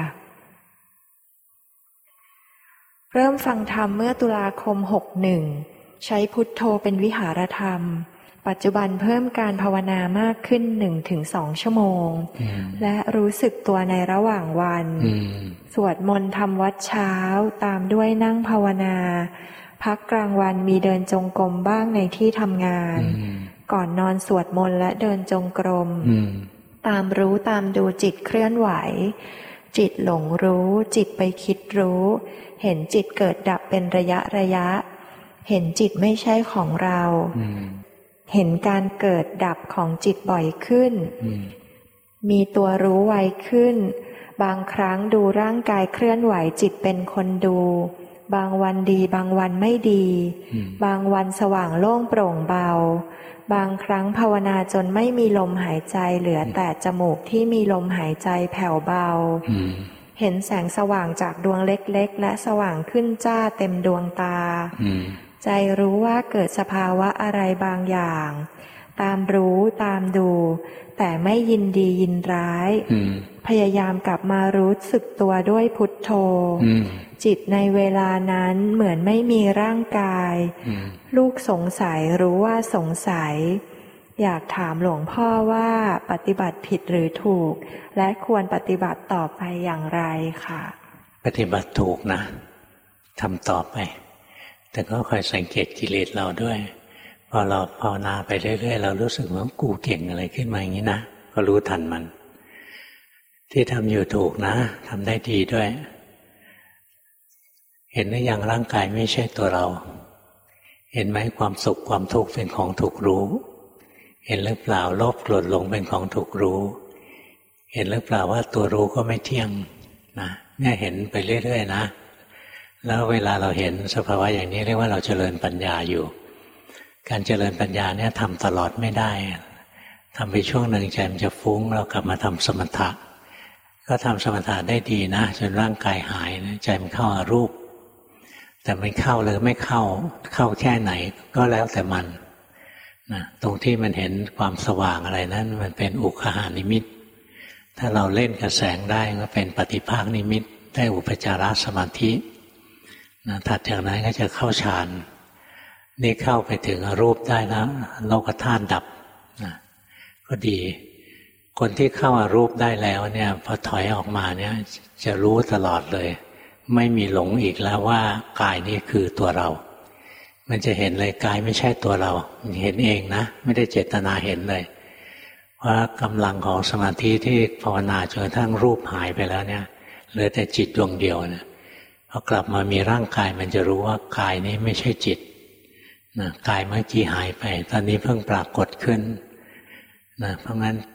เริ่มฟังธรรมเมื่อตุลาคม61ใช้พุทโธเป็นวิหารธรรมปัจจุบันเพิ่มการภาวนามากขึ้น 1-2 ชั่วโมงและรู้สึกตัวในระหว่างวันสวดมนต์ทำวัดเช้าตามด้วยนั่งภาวนาพักกลางวันมีเดินจงกรมบ้างในที่ทำงานก่อนนอนสวดมนต์และเดินจงกรมตามรู้ตามดูจิตเคลื่อนไหวจิตหลงรู้จิตไปคิดรู้เห็นจิตเกิดดับเป็นระยะเห็นจิตไม่ใช่ของเราเห็นการเกิดดับของจิตบ่อยขึ้นมีตัวรู้ไวขึ้นบางครั้งดูร่างกายเคลื่อนไหวจิตเป็นคนดูบางวันดีบางวันไม่ดีบางวันสว่างโล่งโปร่งเบาบางครั้งภาวนาจนไม่มีลมหายใจเหลือแต่จมูกที่มีลมหายใจแผ่วเบาเห็นแสงสว่างจากดวงเล็กๆและสว่างขึ้นจ้าเต็มดวงตาใจรู้ว่าเกิดสภาวะอะไรบางอย่างตามรู้ตามดูแต่ไม่ยินดียินร้ายพยายามกลับมารู้สึกตัวด้วยพุทโธจิตในเวลานั้นเหมือนไม่มีร่างกายลูกสงสัยรู้ว่าสงสัยอยากถามหลวงพ่อว่าปฏิบัติผิดหรือถูกและควรปฏิบัติต่อไปอย่างไรค่ะปฏิบัติถูกนะทำต่อไปแต่ก็คอยสังเกตกิเลสเราด้วยพอเราภาวนาไปเรื่อยๆเรารู้สึกว่ากูเก่งอะไรขึ้นมาอย่างนี้นะก็รู้ทันมันที่ทำอยู่ถูกนะทำได้ดีด้วยเห็นหรือยังร่างกายไม่ใช่ตัวเราเห็นไหมความสุขความทุกข์เป็นของถูกรู้เห็นหรือเปล่าโลภโกรธหลงเป็นของถูกรู้เห็นหรือเปล่าว่าตัวรู้ก็ไม่เที่ยงนะเนี่ยเห็นไปเรื่อยๆนะแล้วเวลาเราเห็นสภาวะอย่างนี้เรียกว่าเราเจริญปัญญาอยู่การเจริญปัญญาเนี่ยทำตลอดไม่ได้ทำไปช่วงหนึ่งใจมันจะฟุ้งเรากลับมาทำสมถะก็ทำสมถะได้ดีนะจนร่างกายหายนะใจมันเข้าอารูปแต่มันเข้าหรือไม่เข้าแค่ไหนก็แล้วแต่มันนะตรงที่มันเห็นความสว่างอะไรนั้นมันเป็นอุคหานิมิตถ้าเราเล่นกับแสงได้ก็เป็นปฏิภาคนิมิตได้อุปจารสมาธินะถัดจากนั้นก็จะเข้าฌานนี่เข้าไปถึงอรูปได้แล้วโลกธาตุดับนะก็ดีคนที่เข้าอรูปได้แล้วเนี่ยพอถอยออกมาเนี่ยจะรู้ตลอดเลยไม่มีหลงอีกแล้วว่ากายนี่คือตัวเรามันจะเห็นเลยกายไม่ใช่ตัวเราเห็นเองนะไม่ได้เจตนาเห็นเลยเพราะกำลังของสมาธิที่ภาวนาจนกระทั่งรูปหายไปแล้วเนี่ยเหลือแต่จิตดวงเดียวนะพอกลับมามีร่างกายมันจะรู้ว่ากายนี้ไม่ใช่จิตนะกายเมื่อกี้หายไปตอนนี้เพิ่งปรากฏขึ้นนะเพราะงั้น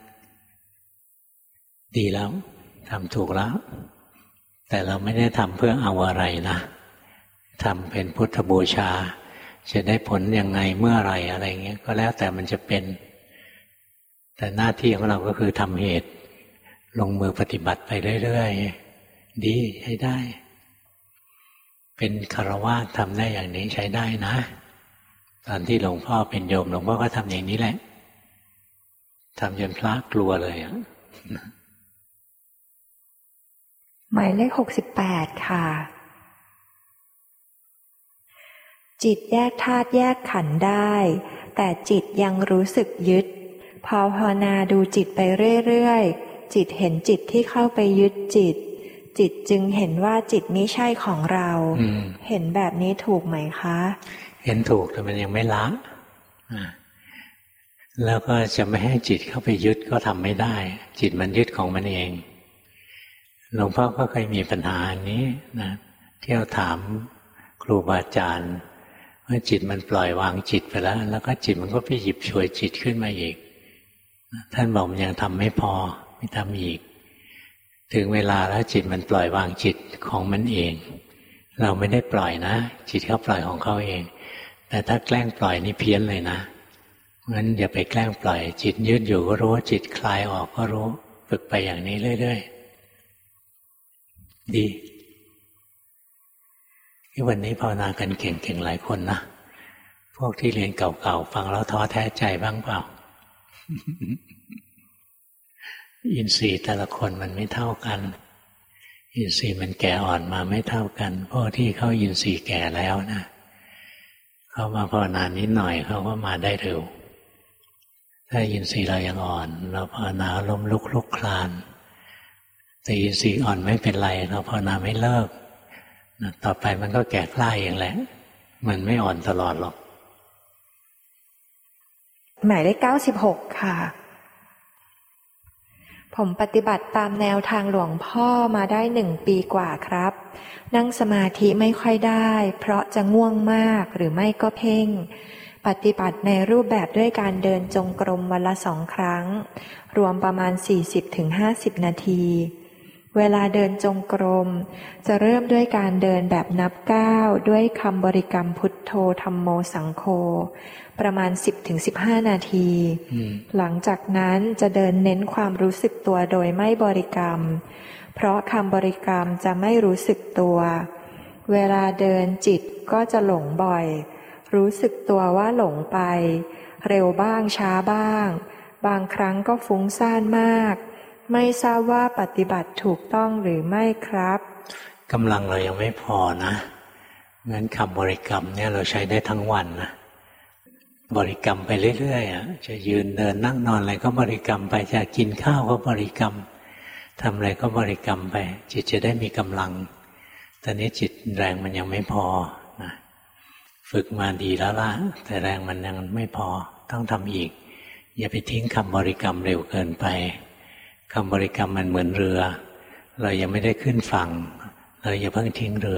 ดีแล้วทำถูกแล้วแต่เราไม่ได้ทำเพื่อเอาอะไรนะทำเป็นพุทธบูชาจะได้ผลยังไงเมื่อไรอะไรเงี้ยก็แล้วแต่มันจะเป็นแต่หน้าที่ของเราก็คือทำเหตุลงมือปฏิบัติไปเรื่อยๆดีใช้ได้เป็นฆราวาสทำได้อย่างนี้ใช้ได้นะตอนที่หลวงพ่อเป็นโยมหลวงพ่อก็ทำอย่างนี้แหละทำจนพระกลัวเลยหมายเลข68ค่ะจิตแยกธาตุแยกขันธ์ได้แต่จิตยังรู้สึกยึดพอภาวนาดูจิตไปเรื่อยๆจิตเห็นจิตที่เข้าไปยึดจิตจึงเห็นว่าจิตไม่ใช่ของเราเห็นแบบนี้ถูกไหมคะเห็นถูกแต่มันยังไม่ละแล้วก็จะไม่ให้จิตเข้าไปยึดก็ทำไม่ได้จิตมันยึดของมันเองหลวงพ่อก็เคยมีปัญหาอันนี้นะเที่ยวถามครูบาอาจารย์ว่าจิตมันปล่อยวางจิตไปแล้วก็จิตมันก็ไปหยิบฉวยจิตขึ้นมาอีกท่านบอกมันยังทำไม่พอไม่ทำอีกถึงเวลาแล้วจิตมันปล่อยวางจิตของมันเองเราไม่ได้ปล่อยนะจิตเขาปล่อยของเขาเองแต่ถ้าแกล้งปล่อยนี่เพี้ยนเลยนะงั้นอย่าไปแกล้งปล่อยจิตยืดอยู่ก็รู้จิตคลายออกก็รู้ฝึกไปอย่างนี้เรื่อยๆดีที่วันนี้ภาวนากันเก่งๆหลายคนนะพวกที่เรียนเก่าๆฟังแล้วท้อแท้ใจบ้างเปล่า อินทรีย์แต่ละคนมันไม่เท่ากันอินทรีย์มันแก่อ่อนมาไม่เท่ากันพวกที่เขาอินทรีย์แก่แล้วนะเขามาภาวนานิดหน่อยเขาก็มาได้เร็วถ้าอินทรีย์เรายังอ่อนเราภาวนาล้มลุกคลุกคลานแต่อินทรีย์อ่อนไม่เป็นไรเราภาวนาไม่เลิกต่อไปมันก็แก่กล้าเองแหละมันไม่อ่อนตลอดหรอกหมายเลข96ค่ะผมปฏิบัติตามแนวทางหลวงพ่อมาได้1 ปีกว่าครับนั่งสมาธิไม่ค่อยได้เพราะจะง่วงมากหรือไม่ก็เพ่งปฏิบัติในรูปแบบด้วยการเดินจงกรมวันละ2 ครั้งรวมประมาณ 40-50 นาทีเวลาเดินจงกรมจะเริ่มด้วยการเดินแบบนับก้าวด้วยคำบริกรรมพุทโธธัมโมสังโฆประมาณ 10-15 นาทีหลังจากนั้นจะเดินเน้นความรู้สึกตัวโดยไม่บริกรรมเพราะคำบริกรรมจะไม่รู้สึกตัวเวลาเดินจิตก็จะหลงบ่อยรู้สึกตัวว่าหลงไปเร็วบ้างช้าบ้างบางครั้งก็ฟุ้งซ่านมากไม่ทราบว่าปฏิบัติถูกต้องหรือไม่ครับกำลังเรายังไม่พอนะงั้นคำบริกรรมเนี่ยเราใช้ได้ทั้งวันนะบริกรรมไปเรื่อยๆจะยืนเดินนั่งนอนอะไรก็บริกรรมไปจะกินข้าวก็บริกรรมทำอะไรก็บริกรรมไปจิตจะได้มีกำลังตอนนี้จิตแรงมันยังไม่พอนะฝึกมาดีแล้วล่ะแต่แรงมันยังไม่พอต้องทำอีกอย่าไปทิ้งคำบริกรรมเร็วเกินไปคำบริกรรมมันเหมือนเรือเรายังไม่ได้ขึ้นฝั่งเราอย่าเพิ่งทิ้งเรื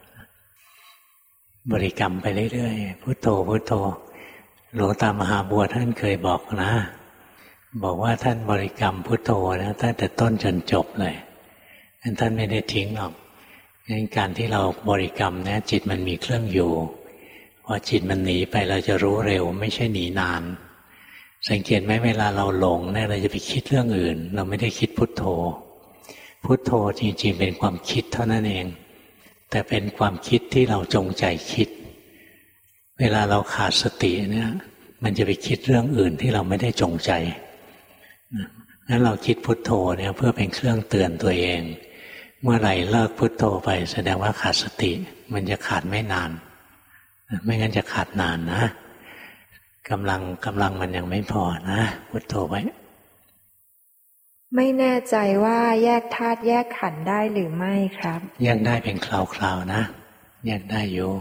อบริกรรมไปเรื่อยๆพุทโธพุทโธหลวงตามหาบัวท่านเคยบอกนะบอกว่าท่านบริกรรมพุทโธนะตั้งแต่ต้นจนจบเลยท่านไม่ได้ทิ้งหรอกงั้นการที่เราบริกรรมนะจิตมันมีเครื่องอยู่พอจิตมันหนีไปเราจะรู้เร็วไม่ใช่หนีนานสังเกตไหมเวลาเราหลงเนี่ยเราจะไปคิดเรื่องอื่นเราไม่ได้คิดพุทโธพุทโธจริงๆเป็นความคิดเท่านั้นเองแต่เป็นความคิดที่เราจงใจคิดเวลาเราขาดสติเนี่ยมันจะไปคิดเรื่องอื่นที่เราไม่ได้จงใจงั้นเราคิดพุทโธเนี่ยเพื่อเป็นเครื่องเตือนตัวเองเมื่อไหร่เลิกพุทโธไปแสดงว่าขาดสติมันจะขาดไม่นานไม่งั้นจะขาดนานนะกำลังมันยังไม่พอนะพุทโธไว้ไม่แน่ใจว่าแยกธาตุแยกขันธ์ได้หรือไม่ครับแยกได้เป็นคราวๆนะแยกได้อยู่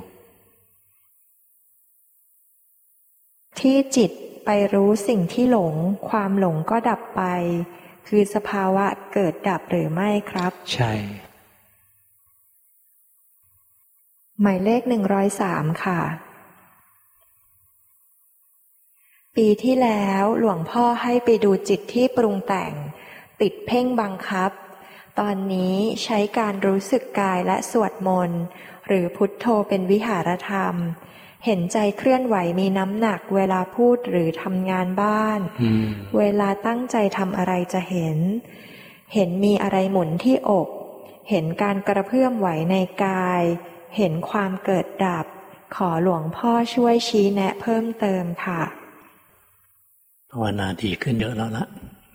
ที่จิตไปรู้สิ่งที่หลงความหลงก็ดับไปคือสภาวะเกิดดับหรือไม่ครับใช่หมายเลข103ค่ะปีที่แล้วหลวงพ่อให้ไปดูจิตที่ปรุงแต่งติดเพ่งบังคับตอนนี้ใช้การรู้สึกกายและสวดมนต์หรือพุทโธเป็นวิหารธรรมเห็นใจเคลื่อนไหวมีน้ำหนักเวลาพูดหรือทำงานบ้านเวลาตั้งใจทำอะไรจะเห็นมีอะไรหมุนที่อกเห็นการกระเพื่อมไหวในกายเห็นความเกิดดับขอหลวงพ่อช่วยชี้แนะเพิ่มเติมค่ะภาวนาดีขึ้นเยอะแล้วละ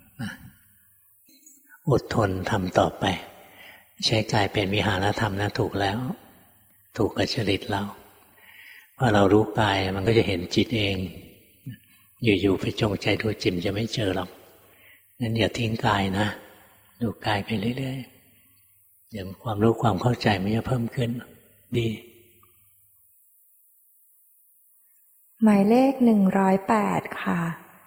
อดทนทำต่อไปใช้กายเป็นวิหารธรรมนะถูกแล้วถูกกับจริตเราพอเรารู้กายมันก็จะเห็นจิตเองอยู่ๆไปจงใจดูจิตจะไม่เจอหรอกงั้นอย่าทิ้งกายนะดูกายไปเรื่อยๆเดี๋ยวความรู้ความเข้าใจมันจะเพิ่มขึ้นดีหมายเลข108ค่ะ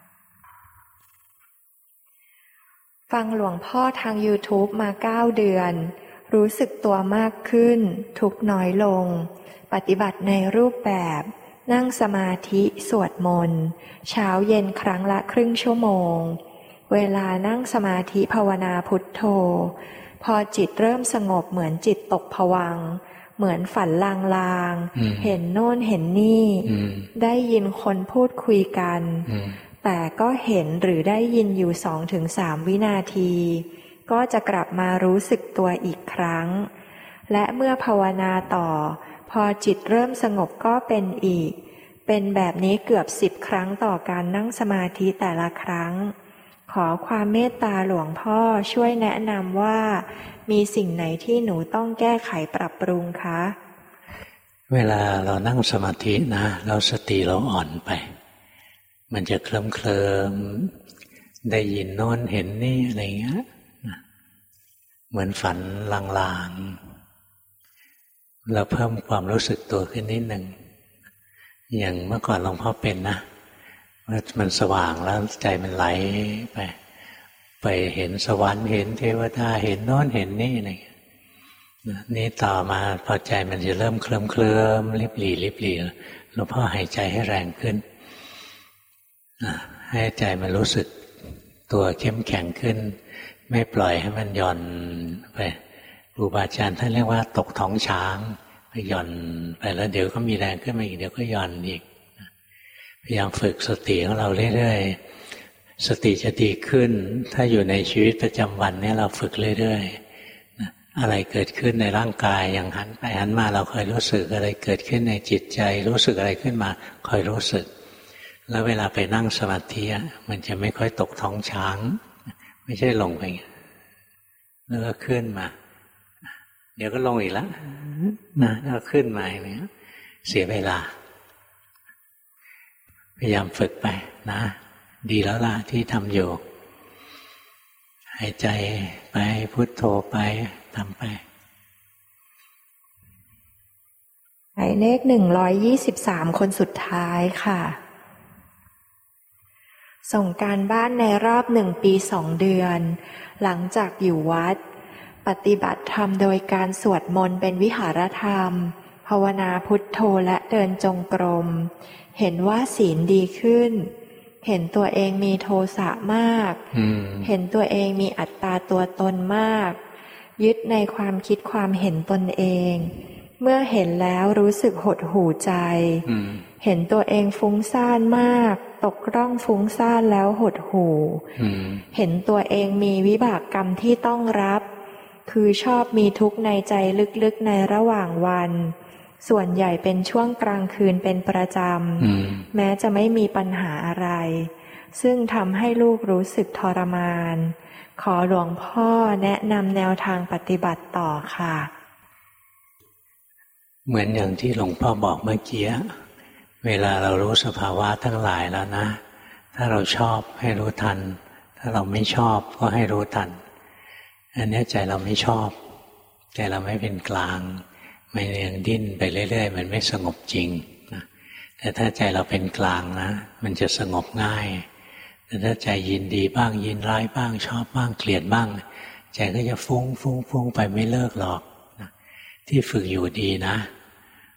ฟังหลวงพ่อทาง YouTube มา9 เดือนรู้สึกตัวมากขึ้นทุกข์น้อยลงปฏิบัติในรูปแบบนั่งสมาธิสวดมนต์เช้าเย็นครั้งละครึ่งชั่วโมงเวลานั่งสมาธิภาวนาพุทโธพอจิตเริ่มสงบเหมือนจิตตกภวังค์เหมือนฝันลางๆเห็นโน่นเห็นนี่ได้ยินคนพูดคุยกันแต่ก็เห็นหรือได้ยินอยู่ 2-3 วินาทีก็จะกลับมารู้สึกตัวอีกครั้งและเมื่อภาวนาต่อพอจิตเริ่มสงบก็เป็นอีกเป็นแบบนี้เกือบ10 ครั้งต่อการนั่งสมาธิแต่ละครั้งขอความเมตตาหลวงพ่อช่วยแนะนำว่ามีสิ่งไหนที่หนูต้องแก้ไขปรับปรุงคะเวลาเรานั่งสมาธินะแล้วสติเราอ่อนไปมันจะเคลิ้มได้ยินโน้นเห็นนี่อะไรเงี้ยเหมือนฝันลางๆเราเพิ่มความรู้สึกตัวขึ้นนิดหนึ่งอย่างเมื่อก่อนหลวงพ่อเป็นนะมันสว่างแล้วใจมันไหลไปเห็นสวรรค์เห็นเทวดาเห็นโน้นเห็นนี่อะไรนี่ต่อมาพอใจมันจะเริ่มเคลิ้มลิบหลีหลวงพ่อหายใจให้แรงขึ้นให้ใจมันรู้สึกตัวเข้มแข็งขึ้นไม่ปล่อยให้มันหย่อนไปครูบาอาจารย์ท่านเรียกว่าตกท้องช้างไปหย่อนไปแล้วเดี๋ยวก็มีแรงขึ้นมาอีกเดี๋ยวก็หย่อนอีกพยายามฝึกสติของเราเรื่อยๆสติจะดีขึ้นถ้าอยู่ในชีวิตประจำวันนี้เราฝึกเรื่อยๆอะไรเกิดขึ้นในร่างกายอย่างหันไปหันมาเราคอยรู้สึกอะไรเกิดขึ้นในจิตใจรู้สึกอะไรขึ้นมาคอยรู้สึกแล้วเวลาไปนั่งสมาธิมันจะไม่ค่อยตกท้องช้างไม่ใช่ลงไปแล้วก็ขึ้นมาเดี๋ยวก็ลงอีกแล้วนะแล้วขึ้นมาอย่างนี้เสียเวลาพยายามฝึกไปนะดีแล้วล่ะที่ทำอยู่หายใจไปพุทโธไปทำไปหมายเลข123คนสุดท้ายค่ะส่งการบ้านในรอบ1 ปี 2 เดือนหลังจากอยู่วัดปฏิบัติธรรมโดยการสวดมนต์เป็นวิหารธรรมภาวนาพุทโธและเดินจงกรมเห็นว่าศีลดีขึ้นเห็นตัวเองมีโทสะมากเห็นตัวเองมีอัตตาตัวตนมากยึดในความคิดความเห็นตนเองเมื่อเห็นแล้วรู้สึกหดหู่ใจเห็นตัวเองฟุ้งซ่านมากตกร่องฟุ้งซ่านแล้วหดหู่เห็นตัวเองมีวิบากกรรมที่ต้องรับคือชอบมีทุกข์ในใจลึกๆในระหว่างวันส่วนใหญ่เป็นช่วงกลางคืนเป็นประจำแม้จะไม่มีปัญหาอะไรซึ่งทำให้ลูกรู้สึกทรมานขอหลวงพ่อแนะนำแนวทางปฏิบัติต่อค่ะเหมือนอย่างที่หลวงพ่อบอกเมื่อกี้เวลาเรารู้สภาวะทั้งหลายแล้วนะถ้าเราชอบให้รู้ทันถ้าเราไม่ชอบก็ให้รู้ทันอันนี้ใจเราไม่ชอบใจเราไม่เป็นกลางมันยังดิ้นไปเรื่อยๆมันไม่สงบจริงนะแต่ถ้าใจเราเป็นกลางนะมันจะสงบง่ายแต่ถ้าใจยินดีบ้างยินร้ายบ้างชอบบ้างเกลียดบ้างใจก็จะฟุ้งไปไม่เลิกหรอกนะที่ฝึกอยู่ดีนะ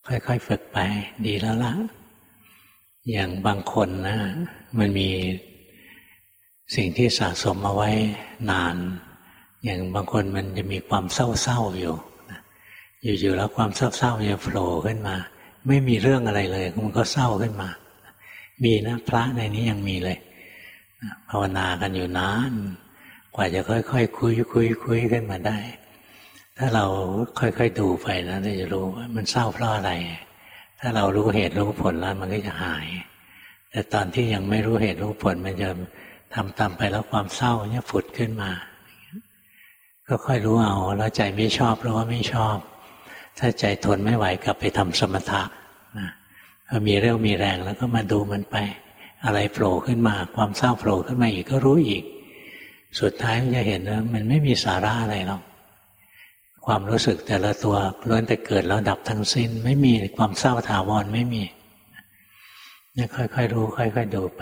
ค่อยๆฝึกไปดีแล้วล่ะอย่างบางคนนะมันมีสิ่งที่สะสมเอาไว้นานอย่างบางคนมันจะมีความเศร้าๆอยู่อยู่ๆแล้วความเศร้าๆจะโผล่ขึ้นมาไม่มีเรื่องอะไรเลยมันก็เศร้าขึ้นมามีนะพระในนี้ยังมีเลยภาวนากันอยู่นานกว่าจะค่อยๆคุยขึ้นมาได้ถ้าเราค่อยๆดูไปนะเราจะรู้ว่ามันเศร้าเพราะอะไรถ้าเรารู้เหตุรู้ผลแล้วมันก็จะหายแต่ตอนที่ยังไม่รู้เหตุรู้ผลมันจะทำตามไปแล้วความเศร้าเนี่ยผุดขึ้นมาก็ค่อยรู้เอาแล้วใจไม่ชอบรู้ว่าไม่ชอบถ้าใจทนไม่ไหวกลับไปทำสมถะนะพอมีเรี่ยวมีแรงแล้วก็มาดูมันไปอะไรโผล่ขึ้นมาความเศร้าโผล่ขึ้นมาอีกก็รู้อีกสุดท้ายมันจะเห็นว่ามันไม่มีสาระอะไรหรอกความรู้สึกแต่ละตัวล้วนแต่เกิดแล้วดับทั้งสิ้นไม่มีความเศร้าถาวรไม่มีเนี่ยค่อยๆรู้ค่อยๆดูไป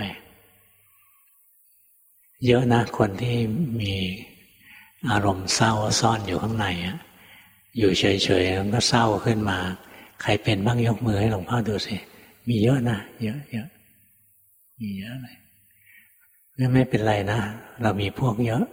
เยอะนะคนที่มีอารมณ์เศร้าซ่อนอยู่ข้างในอยู่เฉยๆมันก็เศร้าขึ้นมาใครเป็นบ้างยกมือให้หลวงพ่อดูสิมีเยอะนะเยอะมีเยอะเลยไม่เป็นไรนะเรามีพวกเยอะ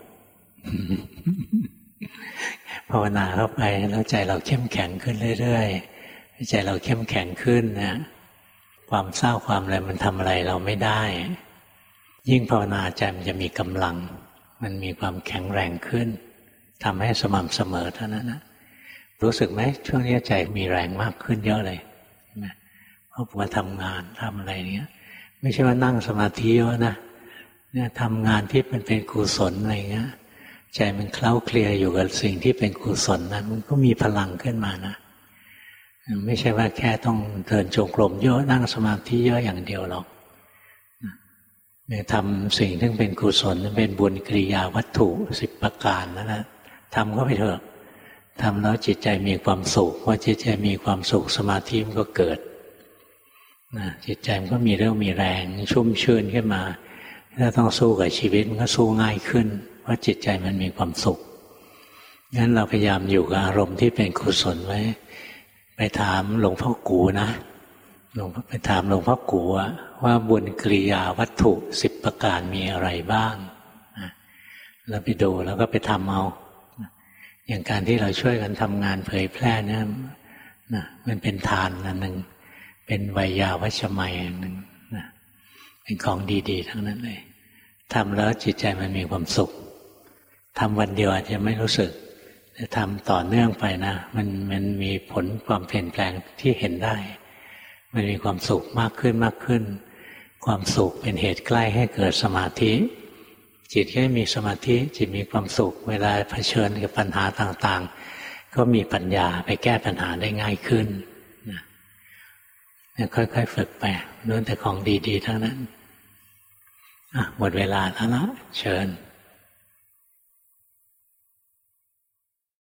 ภาวนาเข้าไปแล้วใจเราเข้มแข็งขึ้นเรื่อยๆใจเราเข้มแข็งขึ้นนะความเศร้าความอะไรมันทำอะไรเราไม่ได้ยิ่งภาวนาใจมันจะมีกำลังมันมีความแข็งแรงขึ้นทำให้สม่ำเสมอเท่านั้นนะรู้สึกไหมช่วงนี้ใจมีแรงมากขึ้นเยอะเลยเพราะมาทำงานทำอะไรเนี้ยไม่ใช่ว่านั่งสมาธิเยอะนะเนี่ยทำงานที่มันเป็นกุศลอะไรเงี้ยใจมันเคล้าเคลียอยู่กับสิ่งที่เป็นกุศลนะมันก็มีพลังขึ้นมานะไม่ใช่ว่าแค่ต้องเดินจงกรมเยอะนั่งสมาธิเยอะอย่างเดียวหรอกเนี่ยทำสิ่งที่เป็นกุศลเป็นบุญกิริยาวัตถุ10 ประการนั่นนะทำก็ไปเถอะทำแล้วจิตใจมีความสุขพอจิตใจมีความสุขสมาธิมันก็เกิดนะจิตใจมันก็มีเรี่ยวมีแรงชุ่มชื่นขึ้นมาถ้าต้องสู้กับชีวิตมันก็สู้ง่ายขึ้นเพราะจิตใจมันมีความสุขงั้นเราพยายามอยู่กับอารมณ์ที่เป็นกุศลไว้ไปถามหลวงพ่อกูนะไปถามหลวงพ่อกูว่าบุญกิริยาวัตถุ10 ประการมีอะไรบ้างเราไปดูแล้วก็ไปทำเอาอย่างการที่เราช่วยกันทำงานเผยแพร่เนี่ยมันเป็นทานอันหนึ่งเป็นไวยาวัชมัยอันหนึ่งเป็นของดีๆทั้งนั้นเลยทำแล้วจิตใจมันมีความสุขทำวันเดียวอาจจะไม่รู้สึกแต่ทำต่อเนื่องไปนะมันมีผลความเปลี่ยนแปลงที่เห็นได้มันมีความสุขมากขึ้นความสุขเป็นเหตุใกล้ให้เกิดสมาธิจิตแค่มีสมาธิจิตมีความสุขเวลาเผชิญกับปัญหาต่างๆก็มีปัญญาไปแก้ปัญหาได้ง่ายขึ้นนะค่อยๆฝึกไปล้วนแต่ของดีๆทั้งนั้นหมดเวลาแล้วนะเชิญ